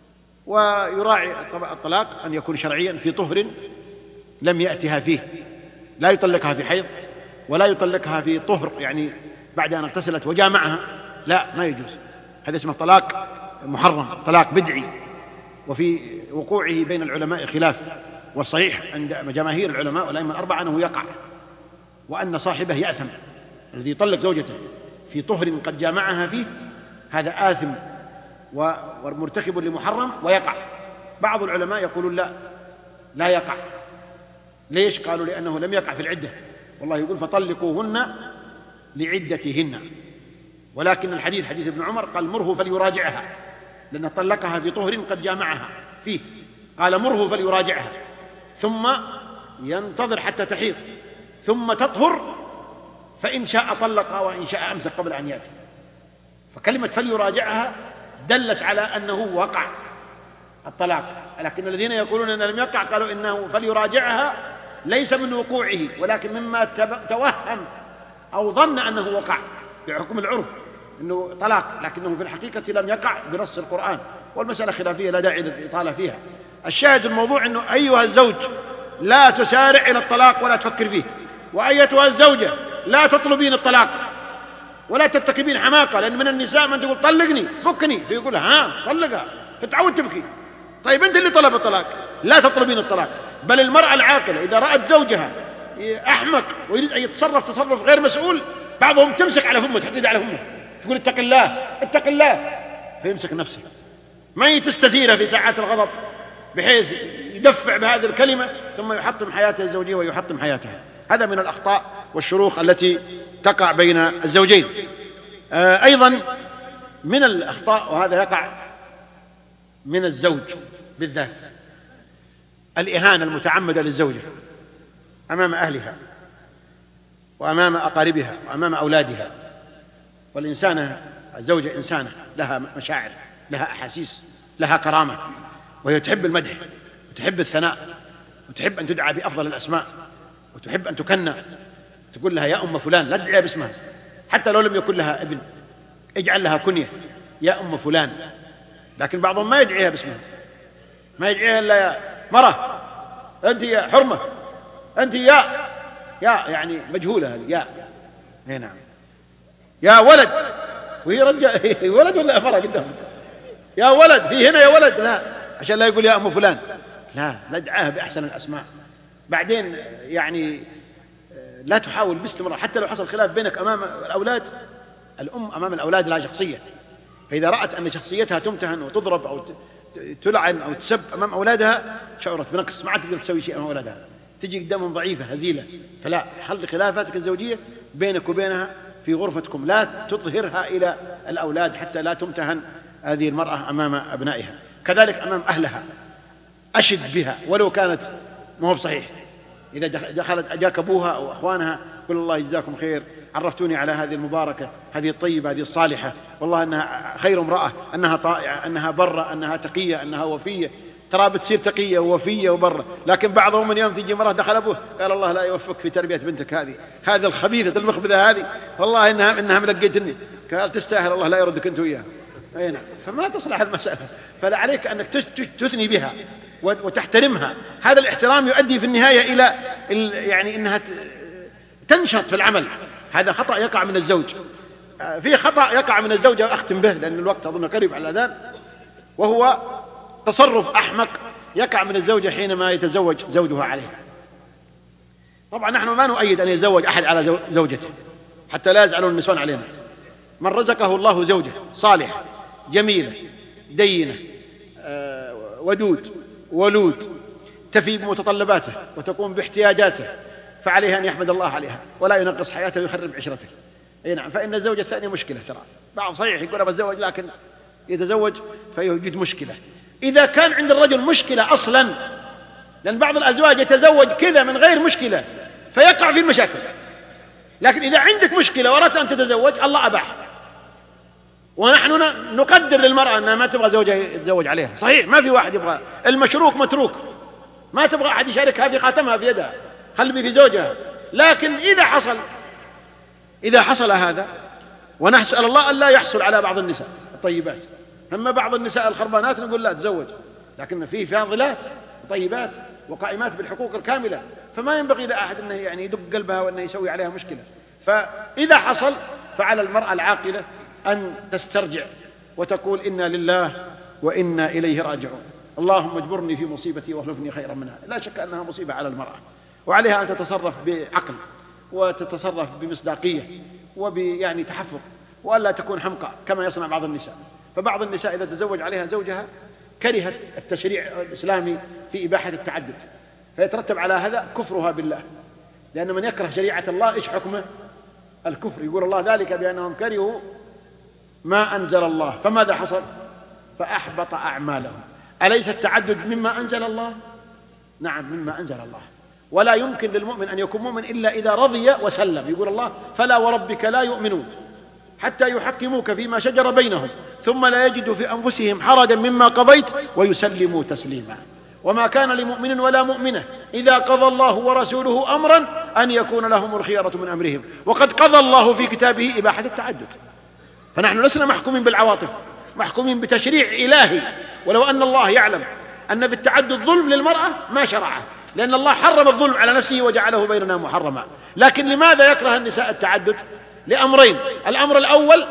ويراعي الطلاق أن يكون شرعيا في طهر لم يأتها فيه، لا يطلقها في حيض ولا يطلقها في طهر يعني بعد أن اغتسلت وجامعها، لا ما يجوز. هذا اسمه طلاق محرم، طلاق بدعي، وفي وقوعه بين العلماء خلاف، والصحيح عند جماهير العلماء والأئمة الأربعة أنه يقع، وأن صاحبه يأثم. الذي يطلق زوجته في طهر قد جامعها فيه هذا آثم ومرتكب لمحرم ويقع. بعض العلماء يقولون لا لا يقع. ليش؟ قالوا لأنه لم يقع في العدة، والله يقول فطلقوهن لعدتهن، ولكن الحديث حديث ابن عمر قال مره فليراجعها، لأن طلقها في طهر قد جامعها فيه، قال مره فليراجعها ثم ينتظر حتى تحيض ثم تطهر، فإن شاء طلقها وإن شاء أمسك قبل أن يأتي. فكلمة فليراجعها دلت على أنه وقع الطلاق، لكن الذين يقولون أنه لم يقع قالوا إنه فليراجعها ليس من وقوعه، ولكن مما توهم أو ظن أنه وقع بحكم العرف أنه طلاق، لكنه في الحقيقة لم يقع بنص القرآن، والمسألة خلافية لا داعي للإطالة فيها. الشاهد الموضوع أنه أيها الزوج لا تسارع إلى الطلاق ولا تفكر فيه، وأيتها الزوجة لا تطلبين الطلاق ولا تتكبين حماقة، لأن من النساء من تقول طلقني فكني، فيقول ها طلقها فتعود تبكي. طيب أنت اللي طلب الطلاق، لا تطلبين الطلاق. بل المرأة العاقلة إذا رأت زوجها أحمق ويريد أن يتصرف تصرف غير مسؤول، بعضهم تمسك على فمه، تحدد على فمه، تقول اتق الله اتق الله، فيمسك نفسه، ما يتستثير في ساعات الغضب بحيث يدفع بهذه الكلمة ثم يحطم حياته الزوجية ويحطم حياتها. هذا من الأخطاء والشروخ التي تقع بين الزوجين. آه أيضا من الأخطاء، وهذا يقع من الزوج بالذات، الإهانة المتعمدة للزوجة أمام أهلها وأمام أقاربها وأمام أولادها. والإنسانة الزوجة إنسانة لها مشاعر، لها أحاسيس، لها كرامة، وهي تحب المدح وتحب الثناء وتحب أن تدعى بأفضل الأسماء وتحب أن تكنى. تقول لها يا أم فلان، لا تدعيها باسمها حتى لو لم يكن لها ابن، اجعل لها كنية يا أم فلان. لكن بعضهم ما يدعيها باسمها، ما يدعيها إلا يا مرة، أنت يا حرمة، أنت يا يا يعني مجهولة هذه يا اي نعم يا ولد، وهي رجال ولد ولا مرة قدام يا ولد، في هنا يا ولد، لا عشان لا يقول يا أم فلان، لا ندعاها بأحسن الأسماء. بعدين يعني لا تحاول باستمرار، حتى لو حصل خلاف بينك أمام الأولاد، الأم أمام الأولاد لها شخصية، فإذا رأت أن شخصيتها تمتهن وتضرب أو تلعن أو تسب أمام أولادها شعرت بنقص، ما عاد تقدر تسوي شيء أمام أولادها، تجي قدامهم ضعيفة هزيلة. فلا، حل خلافاتك الزوجية بينك وبينها في غرفتكم، لا تظهرها إلى الأولاد حتى لا تمتهن هذه المرأة أمام أبنائها. كذلك أمام أهلها أشد بها ولو كانت ما هو بصحيح. إذا دخلت أجاك أبوها أو أخوانها قل الله يجزاكم خير، عرفتوني على هذه المباركة، هذه الطيبة، هذه الصالحة، والله أنها خير امرأة، أنها طائعة، أنها برة، أنها تقية، أنها وفية. ترى بتصير تقية ووفية وبرة، لكن بعضهم من يوم تجي مرة دخل أبوه قال الله لا يوفق في تربية بنتك هذه، هذه الخبيثة المخبثة هذه، والله إنها إنها ملقيتني، قال تستاهل الله لا يردك أنت وياها. أي نعم، فما تصلح المسألة، فعليك أنك تثني بها وتحترمها. هذا الاحترام يؤدي في النهاية إلى يعني إنها تنشط في العمل. هذا خطأ يقع من الزوج. في خطأ يقع من الزوجة، أختم به لأن الوقت أظن قريب على الأذان، وهو تصرف أحمق يقع من الزوجة حينما يتزوج زوجها عليها. طبعا نحن ما نؤيد أن يتزوج أحد على زوجته حتى لا يزعلون النسوان علينا. من رزقه الله زوجة صالحة جميلة دينة ودود ولود تفي بمتطلباته وتقوم باحتياجاته فعليها أن يحمد الله عليها ولا ينقص حياته ويخرب عشرته. أي نعم. فإن الزوجة الثانية مشكلة ترى. بعض صحيح يقول بتزوج لكن يتزوج فيوجد مشكلة. إذا كان عند الرجل مشكلة أصلا، لأن بعض الأزواج يتزوج كذا من غير مشكلة فيقع في المشاكل، لكن إذا عندك مشكلة وأردت أن تتزوج الله أباح. ونحن نقدر للمرأة أنها ما تبغى زوجها يتزوج عليها، صحيح ما في واحد يبغى، المشروك متروك، ما تبغى أحد يشاركها في خاتمها في يدها، خلبي في زوجها. لكن إذا حصل إذا حصل هذا، ونسأل الله أن لا يحصل على بعض النساء الطيبات، أما بعض النساء الخربانات نقول لا تزوج، لكن في فاضلات وطيبات وقائمات بالحقوق الكاملة، فما ينبغي لأحد أنه يعني يدق قلبها وأنه يسوي عليها مشكلة. فإذا حصل فعلى المرأة العاقلة أن تسترجع وتقول إنا لله وإنا إليه راجعون، اللهم اجبرني في مصيبتي واخلفني خيرا منها. لا شك أنها مصيبة على المرأة، وعليها أن تتصرف بعقل وتتصرف بمصداقية وبيعني تحفظ، وألا تكون حمقى كما يصنع بعض النساء. فبعض النساء إذا تزوج عليها زوجها كرهت التشريع الإسلامي في إباحة التعدد، فيترتب على هذا كفرها بالله، لأن من يكره شريعة الله إيش حكمه؟ الكفر. يقول الله ذلك بأنهم كرهوا ما أنزل الله، فماذا حصل؟ فأحبط أعمالهم. أليس التعدد مما أنزل الله؟ نعم مما أنزل الله، ولا يمكن للمؤمن أن يكون مؤمن إلا إذا رضي وسلم. يقول الله فلا وربك لا يؤمنون حتى يحكموك فيما شجر بينهم ثم لا يجدوا في أنفسهم حرجا مما قضيت ويسلموا تسليما. وما كان لمؤمن ولا مؤمنة إذا قضى الله ورسوله أمرا أن يكون لهم الخيرة من أمرهم، وقد قضى الله في كتابه إباحة التعدد. فنحن لسنا محكومين بالعواطف، محكومين بتشريع إلهي. ولو أن الله يعلم أن بالتعدد ظلم للمرأة ما شرعه، لأن الله حرم الظلم على نفسه وجعله بيننا محرما. لكن لماذا يكره النساء التعدد؟ لأمرين. الأمر الأول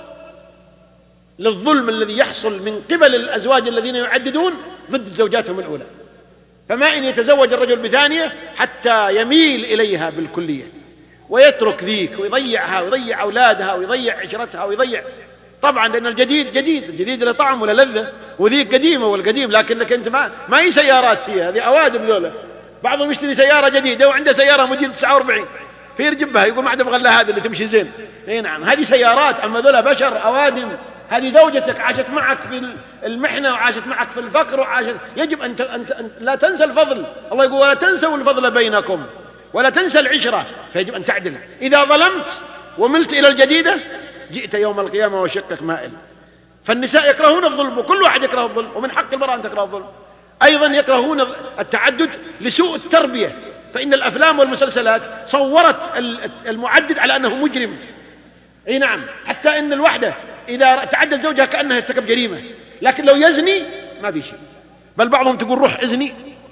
للظلم الذي يحصل من قبل الأزواج الذين يعددون ضد زوجاتهم الأولى، فما إن يتزوج الرجل بثانية حتى يميل إليها بالكلية ويترك ذيك ويضيعها ويضيع أولادها ويضيع عشرتها ويضيع، طبعا لأن الجديد جديد، الجديد له طعم ولا لذة، وذيك قديمة والقديم، لكنك أنت ما ما هي سيارات فيها، هذه أوادم ذولا. بعضهم يشتري سيارة جديدة وعنده سيارة موديل تسعة وأربعين فيرجبها يقول ما عاد أبغى إلا هذه اللي تمشي زين. اي نعم هذه سيارات، أما ذولا بشر أوادم. هذه زوجتك عاشت معك في المحنة وعاشت معك في الفقر وعاشت، يجب أن, أن, أن لا تنسى الفضل. الله يقول ولا تنسوا الفضل بينكم ولا تنسى العشرة، فيجب أن تعدل. إذا ظلمت وملت إلى الجديدة جئت يوم القيامة وشقك مائل. فالنساء يكرهون الظلم، وكل واحد يكره الظلم، ومن حق المرأة أن تكره الظلم. أيضا يكرهون التعدد لسوء التربية، فإن الأفلام والمسلسلات صورت المعدد على أنه مجرم. أي نعم، حتى إن الوحدة إذا تعدد زوجها كأنها ارتكب جريمة، لكن لو يزني ما في شيء، بل بعضهم تقول روح ازني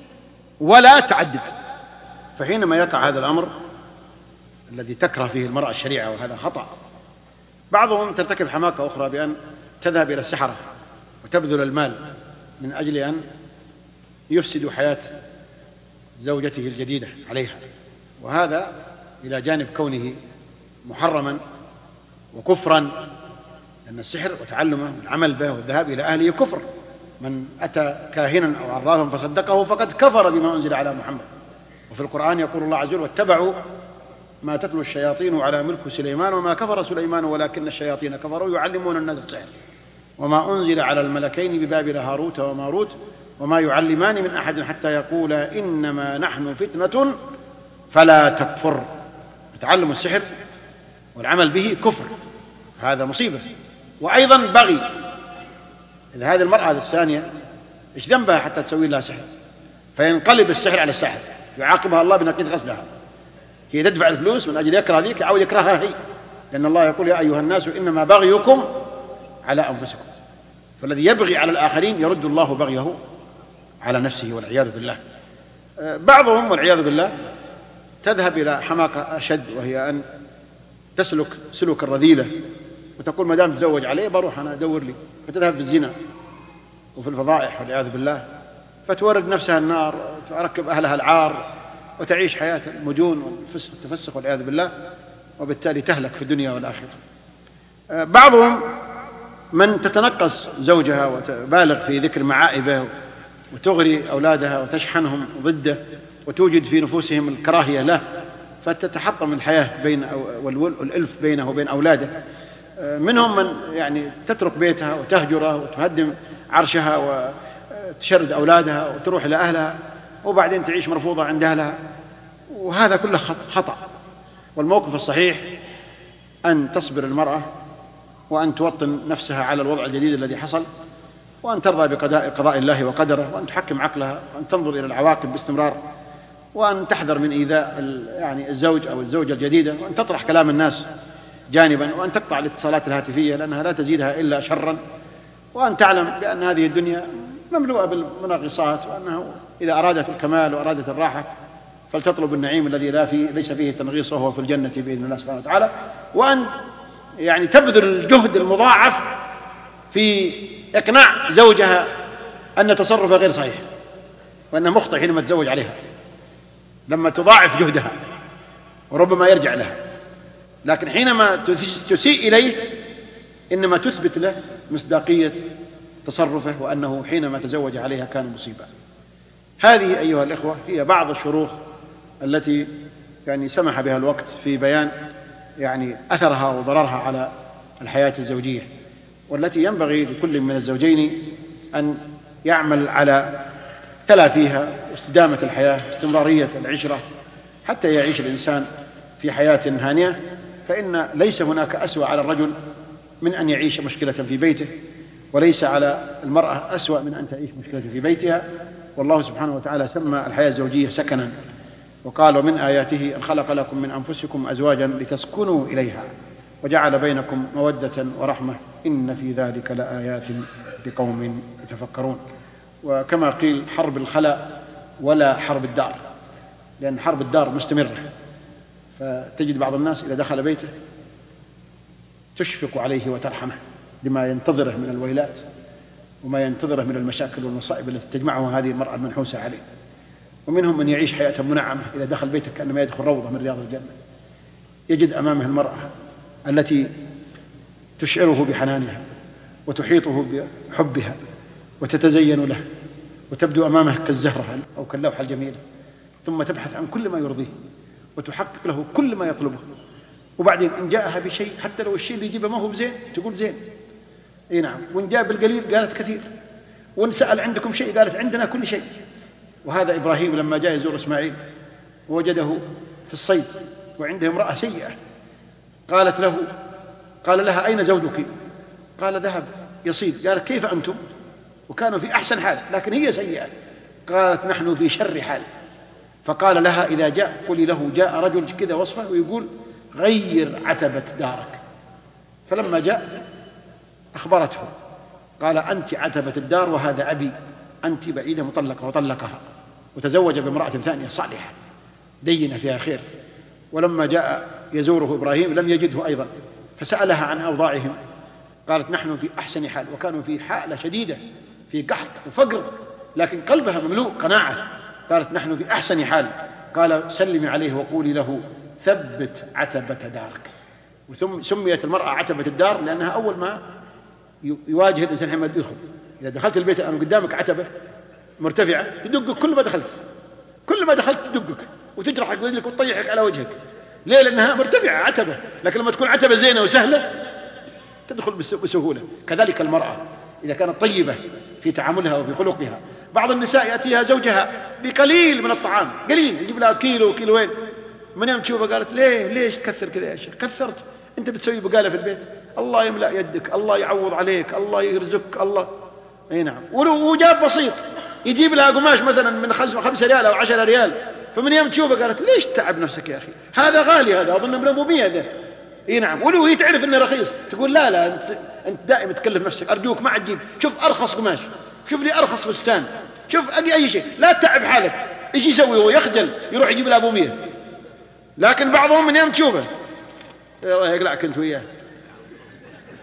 ولا تعدد. فحينما يقع هذا الأمر الذي تكره فيه المرأة الشريعة، وهذا خطأ، بعضهم ترتكب حماقة أخرى بأن تذهب إلى السحرة وتبذل المال من أجل أن يفسدوا حياة زوجته الجديدة عليها، وهذا إلى جانب كونه محرما وكفرا، لأن السحر وتعلمه والعمل به والذهاب إلى أهله كفر. من أتى كاهنا أو عرافا فصدقه فقد كفر بما أنزل على محمد. وفي القرآن يقول الله عز وجل واتبعوا ما تتلو الشياطين على ملك سليمان وما كفر سليمان ولكن الشياطين كفروا يعلمون الناس السحر وما أنزل على الملكين ببابل هاروت وماروت وما يعلمان من أحد حتى يقولا إنما نحن فتنة فلا تكفر. تعلم السحر والعمل به كفر، هذا مصيبة. وأيضا بغي. إذا هذه المرأة الثانية إيش ذنبها حتى تسوي لها سحر؟ فينقلب السحر على الساحر، يعاقبها الله بنقيض غسلها. هي تدفع الفلوس من أجل يكره ذيك، عاود يكرهها هي، لأن الله يقول يا أيها الناس إنما بغيكم على أنفسكم. فالذي يبغي على الآخرين يرد الله بغيه على نفسه والعياذ بالله. بعضهم والعياذ بالله تذهب إلى حماقة أشد، وهي أن تسلك سلوك الرذيلة وتقول ما دام تزوج عليه بروح أنا أدور لي، فتذهب في الزنا وفي الفضائح والعياذ بالله، فتورد نفسها النار وتركب أهلها العار وتعيش حياة المجون والتفسخ والعياذ بالله، وبالتالي تهلك في الدنيا والآخرة. بعضهم من تتنقص زوجها وتبالغ في ذكر معائبه وتغري أولادها وتشحنهم ضده وتوجد في نفوسهم الكراهية له، فتتحطم الحياة بين والألف بينه وبين أولاده. منهم من يعني تترك بيتها وتهجره وتهدم عرشها وتشرد أولادها وتروح إلى أهلها وبعدين تعيش مرفوضة عند أهلها، وهذا كله خطأ. والموقف الصحيح أن تصبر المرأة وأن توطن نفسها على الوضع الجديد الذي حصل، وأن ترضى بقضاء قضاء الله وقدره، وأن تحكم عقلها، وأن تنظر إلى العواقب باستمرار، وأن تحذر من إيذاء يعني الزوج أو الزوجة الجديدة، وأن تطرح كلام الناس جانبا، وأن تقطع الاتصالات الهاتفية لأنها لا تزيدها إلا شرا، وأن تعلم بأن هذه الدنيا مملوءة بالمنغصات، وأنه إذا أرادت الكمال وأرادت الراحة فلتطلب النعيم الذي لا فيه ليس فيه تنغيص وهو في الجنة بإذن الله سبحانه وتعالى، وأن يعني تبذل الجهد المضاعف في إقناع زوجها أن تصرفه غير صحيح وأنه مخطئ حينما تزوج عليها، لما تضاعف جهدها وربما يرجع لها، لكن حينما تسيء إليه إنما تثبت له مصداقية تصرفه وأنه حينما تزوج عليها كان مصيبة. هذه أيها الإخوة هي بعض الشروط التي يعني سمح بها الوقت في بيان يعني أثرها وضررها على الحياة الزوجية، والتي ينبغي لكل من الزوجين أن يعمل على تلافيها واستدامة الحياة، استمرارية العشرة، حتى يعيش الإنسان في حياة هانئة. فإن ليس هناك أسوأ على الرجل من أن يعيش مشكلة في بيته، وليس على المرأة أسوأ من أن تعيش مشكلة في بيتها. والله سبحانه وتعالى سمى الحياة الزوجية سكنا، وقال: ومن آياته أن خلق لكم من أنفسكم أزواجا لتسكنوا إليها وجعل بينكم مودة ورحمة إن في ذلك لآيات لقوم يتفكرون. وكما قيل: حرب الخلاء ولا حرب الدار، لأن حرب الدار مستمرة، فتجد بعض الناس إذا دخل بيته تشفق عليه وترحمه لما ينتظره من الويلات وما ينتظره من المشاكل والمصائب التي تجمعه هذه المرأة المنحوسة عليه. ومنهم من يعيش حياة منعمة، إذا دخل بيته كأنما يدخل روضة من رياض الجنة، يجد أمامه المرأة التي تشعره بحنانها وتحيطه بحبها وتتزين له وتبدو أمامه كالزهرة أو كاللوحة الجميلة، ثم تبحث عن كل ما يرضيه وتحقق له كل ما يطلبه. وبعدين إن جاءها بشيء حتى لو الشيء اللي يجيبه ما هو بزين تقول زين، اي نعم. وإن جاء بالقليل قالت كثير، وإن سأل عندكم شيء قالت عندنا كل شيء. وهذا إبراهيم لما جاء يزور إسماعيل ووجده في الصيد وعنده امرأة سيئة، قالت له قال لها: أين زوجك؟ قال: ذهب يصيد. قالت: كيف أنتم؟ وكانوا في أحسن حال لكن هي سيئة. قالت: نحن في شر حال. فقال لها: إذا جاء قولي له جاء رجل كذا وصفه ويقول غير عتبة دارك. فلما جاء أخبرته، قال: أنت عتبة الدار وهذا أبي، أنت بعيدة مطلقة. وطلقها وتزوج بامرأة ثانية صالحة دينة فيها خير. ولما جاء يزوره إبراهيم لم يجده أيضا، فسألها عن أوضاعهم، قالت: نحن في أحسن حال. وكانوا في حالة شديدة في قحط وفقر، لكن قلبها مملوء قناعة. قالت: نحن في أحسن حال. قال: سلمي عليه وقولي له ثبت عتبة دارك. وثم سميت المرأة عتبة الدار لأنها أول ما يواجه الإنسان حينما يدخل. إذا دخلت البيت أنا قدامك عتبة مرتفعة تدقك كل ما دخلت، كل ما دخلت تدقك وتجرحك برجلك وتطيحك على وجهك. ليه؟ لأنها مرتفعة عتبة. لكن لما تكون عتبة زينة وسهلة تدخل بسهولة. كذلك المرأة إذا كانت طيبة في تعاملها وفي خلقها. بعض النساء يأتيها زوجها بقليل من الطعام، قليل، يجيب لها كيلو وكيلوين، من يوم تشوفها قالت: ليه ليش تكثر كذا يا شيخ؟ كثرت، أنت بتسوي بقالة في البيت، الله يملأ يدك، الله يعوض عليك، الله يرزقك، الله. اي نعم. ولو جاب بسيط يجيب لها قماش مثلا من خمسة ريال أو عشرة ريال، فمن يوم تشوفها قالت: ليش تعب نفسك يا أخي؟ هذا غالي، هذا أظن من أبو مية هذا. اي نعم. ولو هي تعرف إنه رخيص تقول: لا لا أنت أنت دائما تكلف نفسك، أرجوك ما تجيب، شوف أرخص قماش، شوف لي أرخص فستان، شوف أي أي شيء، لا تتعب حالك. إيش يسوي هو؟ يخجل يروح يجيب لها أبو مية. لكن بعضهم من يوم تشوفه الله يقلعك أنت وياه.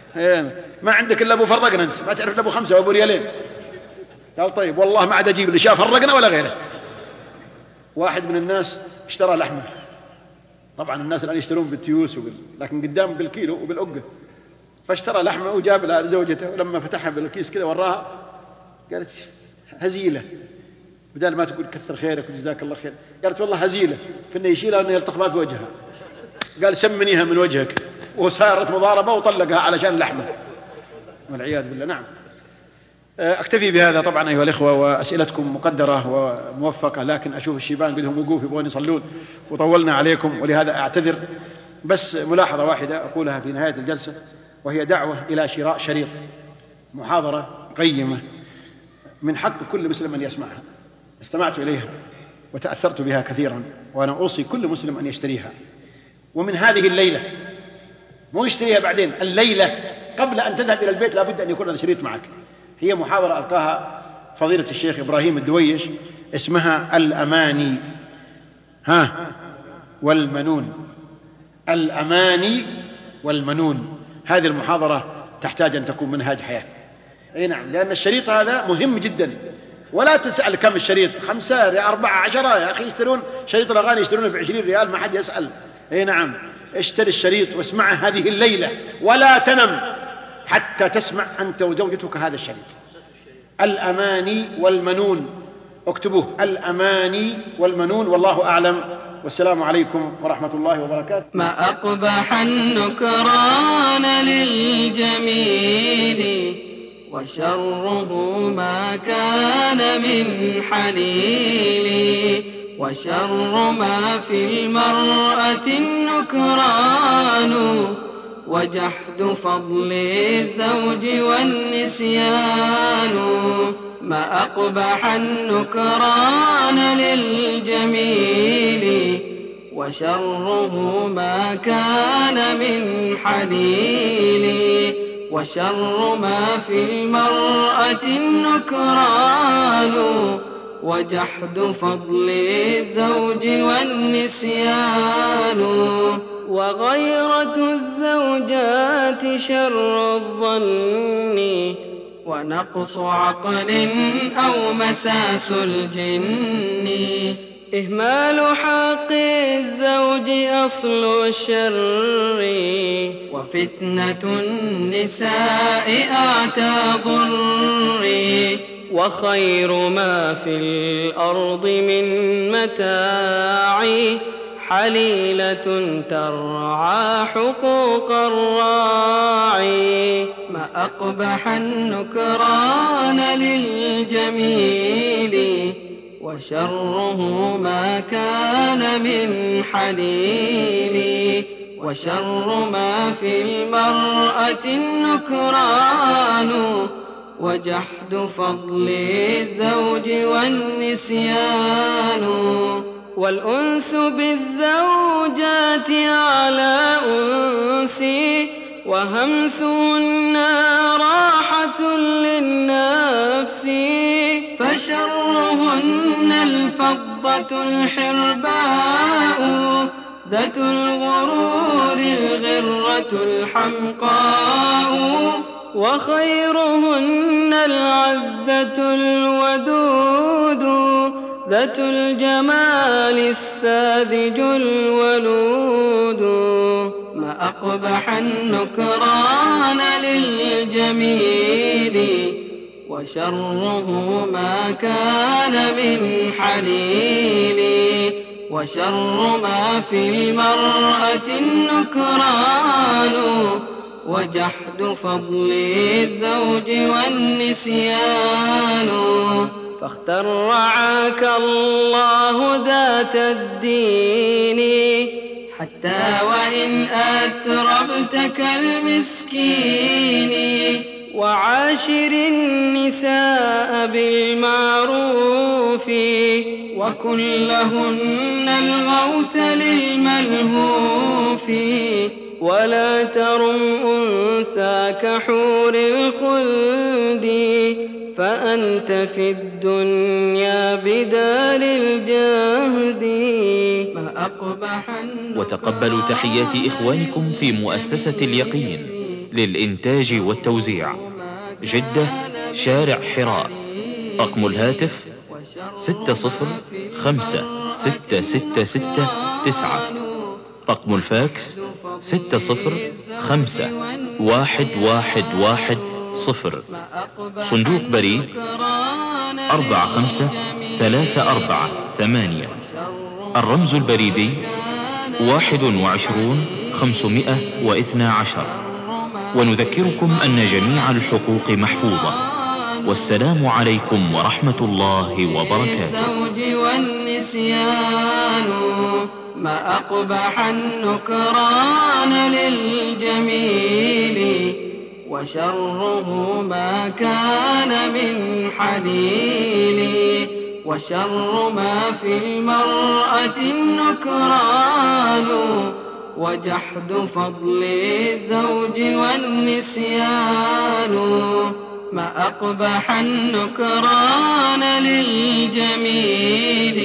ما عندك إلا أبو فرقنا أنت، ما تعرف إلا أبو خمسة وأبو ريالين. قال طيب والله ما عاد أجيب اللي شاف فرقنا ولا غيره. واحد من الناس اشترى لحمة، طبعا الناس الآن يشترون بالتيوس وبال... لكن قدام بالكيلو وبالأقة، فاشترى لحمة وجاب لها زوجته، ولما فتحها بالكيس كذا وراها قالت هزيلة، بدل ما تقول كثر خيرك وجزاك الله خير، قالت والله هزيلة، كنا يشيلها وأنه يلطخ بها في وجهها. قال سمنيها من وجهك، وصارت مضاربة وطلقها علشان لحمة والعياذ بالله. نعم. أكتفي بهذا طبعا أيها الإخوة، وأسئلتكم مقدرة وموفقة، لكن أشوف الشيبان قدهم وقوف يبغون يصلون وطولنا عليكم، ولهذا أعتذر. بس ملاحظة واحدة أقولها في نهاية الجلسة، وهي دعوة إلى شراء شريط، محاضرة قيمة من حق كل مسلم أن يسمعها. استمعت إليها وتأثرت بها كثيرا، وأنا أوصي كل مسلم أن يشتريها، ومن هذه الليلة، مو يشتريها بعدين، الليلة قبل أن تذهب إلى البيت لابد أن يكون هذا الشريط معك. هي محاضرة ألقاها فضيلة الشيخ إبراهيم الدويش، اسمها الأماني ها والمنون، الأماني والمنون. هذه المحاضرة تحتاج أن تكون منهاج حياة. أي نعم، لأن الشريط هذا مهم جدا. ولا تسأل كم الشريط، خمسة أربعة عشرة، يا أخي يشترون شريط الأغاني يشترونه بعشرين ريال، ما حد يسأل. أي نعم، اشتري الشريط واسمعه هذه الليلة، ولا تنم حتى تسمع أنت وزوجتك هذا الشريط. الأماني والمنون، اكتبوه، الأماني والمنون. والله أعلم، والسلام عليكم ورحمة الله وبركاته. ما أقبح النكران للجميل، وشره ما كان من حليل، وشر ما في المرأة النكران، وجحد فضل الزوج والنسيان. ما أقبح النكران للجميل، وشره ما كان من حليل، وشر ما في المرأة النكران، وجحد فضل الزوج والنسيان. وغيرة الزوجات شر الظن، ونقص عقل أو مساس الجن. إهمال حق الزوج أصل الشر، وفتنة النساء أعتى ضر. وخير ما في الأرض من متاع، حليلة ترعى حقوق الراعي. ما أقبح النكران للجميل، وشره ما كان من حليل، وشر ما في المرأة النكران، وجحد فضل الزوج والنسيان. والأنس بالزوجات على أنسي، وهمسهن راحة للنفس. فشرهن الفضة الحرباء، ذات الغرور الغرة الحمقاء. وخيرهن العزة الودود، ذات الجمال الساذج الولود. ما أقبح النكران للجميل، وشره ما كان من حليل، وشر ما في المرأة النكران، وجحد فضل الزوج والنسيان. فاختر رعاك الله ذات الدين، حتى وإن أتربت كالمسكين. وعاشر النساء بالمعروف، وكن لهن الغوث للملهوف. ولا ترم أنثى كحور الخلد، فأنت في الدنيا بدار الجهد. ما أقبح. وتقبلوا تحيات إخوانكم في مؤسسة اليقين للإنتاج والتوزيع، جدة، شارع حراء. رقم الهاتف ستة صفر خمسة ستة ستة ستة تسعة. رقم الفاكس ستة صفر خمسة واحد واحد واحد صفر. صندوق بريد أربعة خمسة ثلاثة أربعة ثمانية. الرمز البريدي واحد وعشرون خمسمائة واثنى عشر. ونذكركم أن جميع الحقوق محفوظة. والسلام عليكم ورحمة الله وبركاته. الزوج والنسيان ما أقبح النكران للجميل، وشره ما كان من حليل. وشر ما في المرأة النكران، وجحد فضل الزوج والنسيان. ما أقبح النكران للجميل،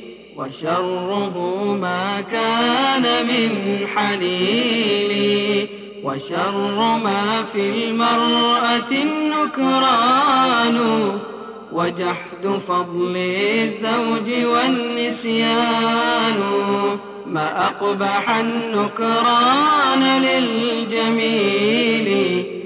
وشره ما كان من حليل. وشر ما في المرأة النكران، وجحد فضل الزوج والنسيان. ما أقبح النكران للجميل،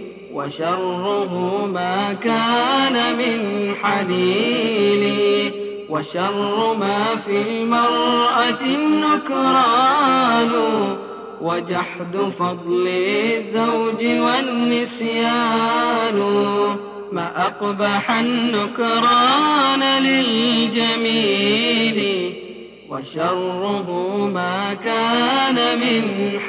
وشره ما كان من حليل. وشر ما في المرأة النكران، وجحد فضل الزوج والنسيان. ما أقبح النكران للجميل، وشره ما كان من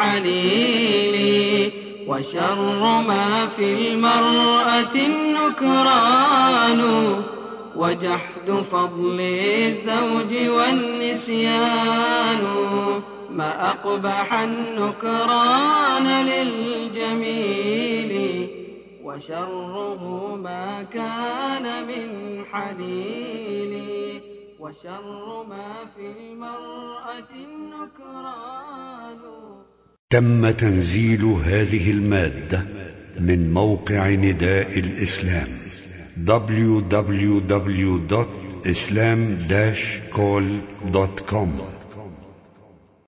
حليل. وشر ما في المرأة النكران، وجحد فضل الزوج والنسيان. ما أقبح النكران للجميل، وشره ما كان من حليل. وشر ما في المرأة النكران. تم تنزيل هذه المادة من موقع نداء الإسلام دبليو دبليو دبليو دوت إسلام داش كول دوت كوم.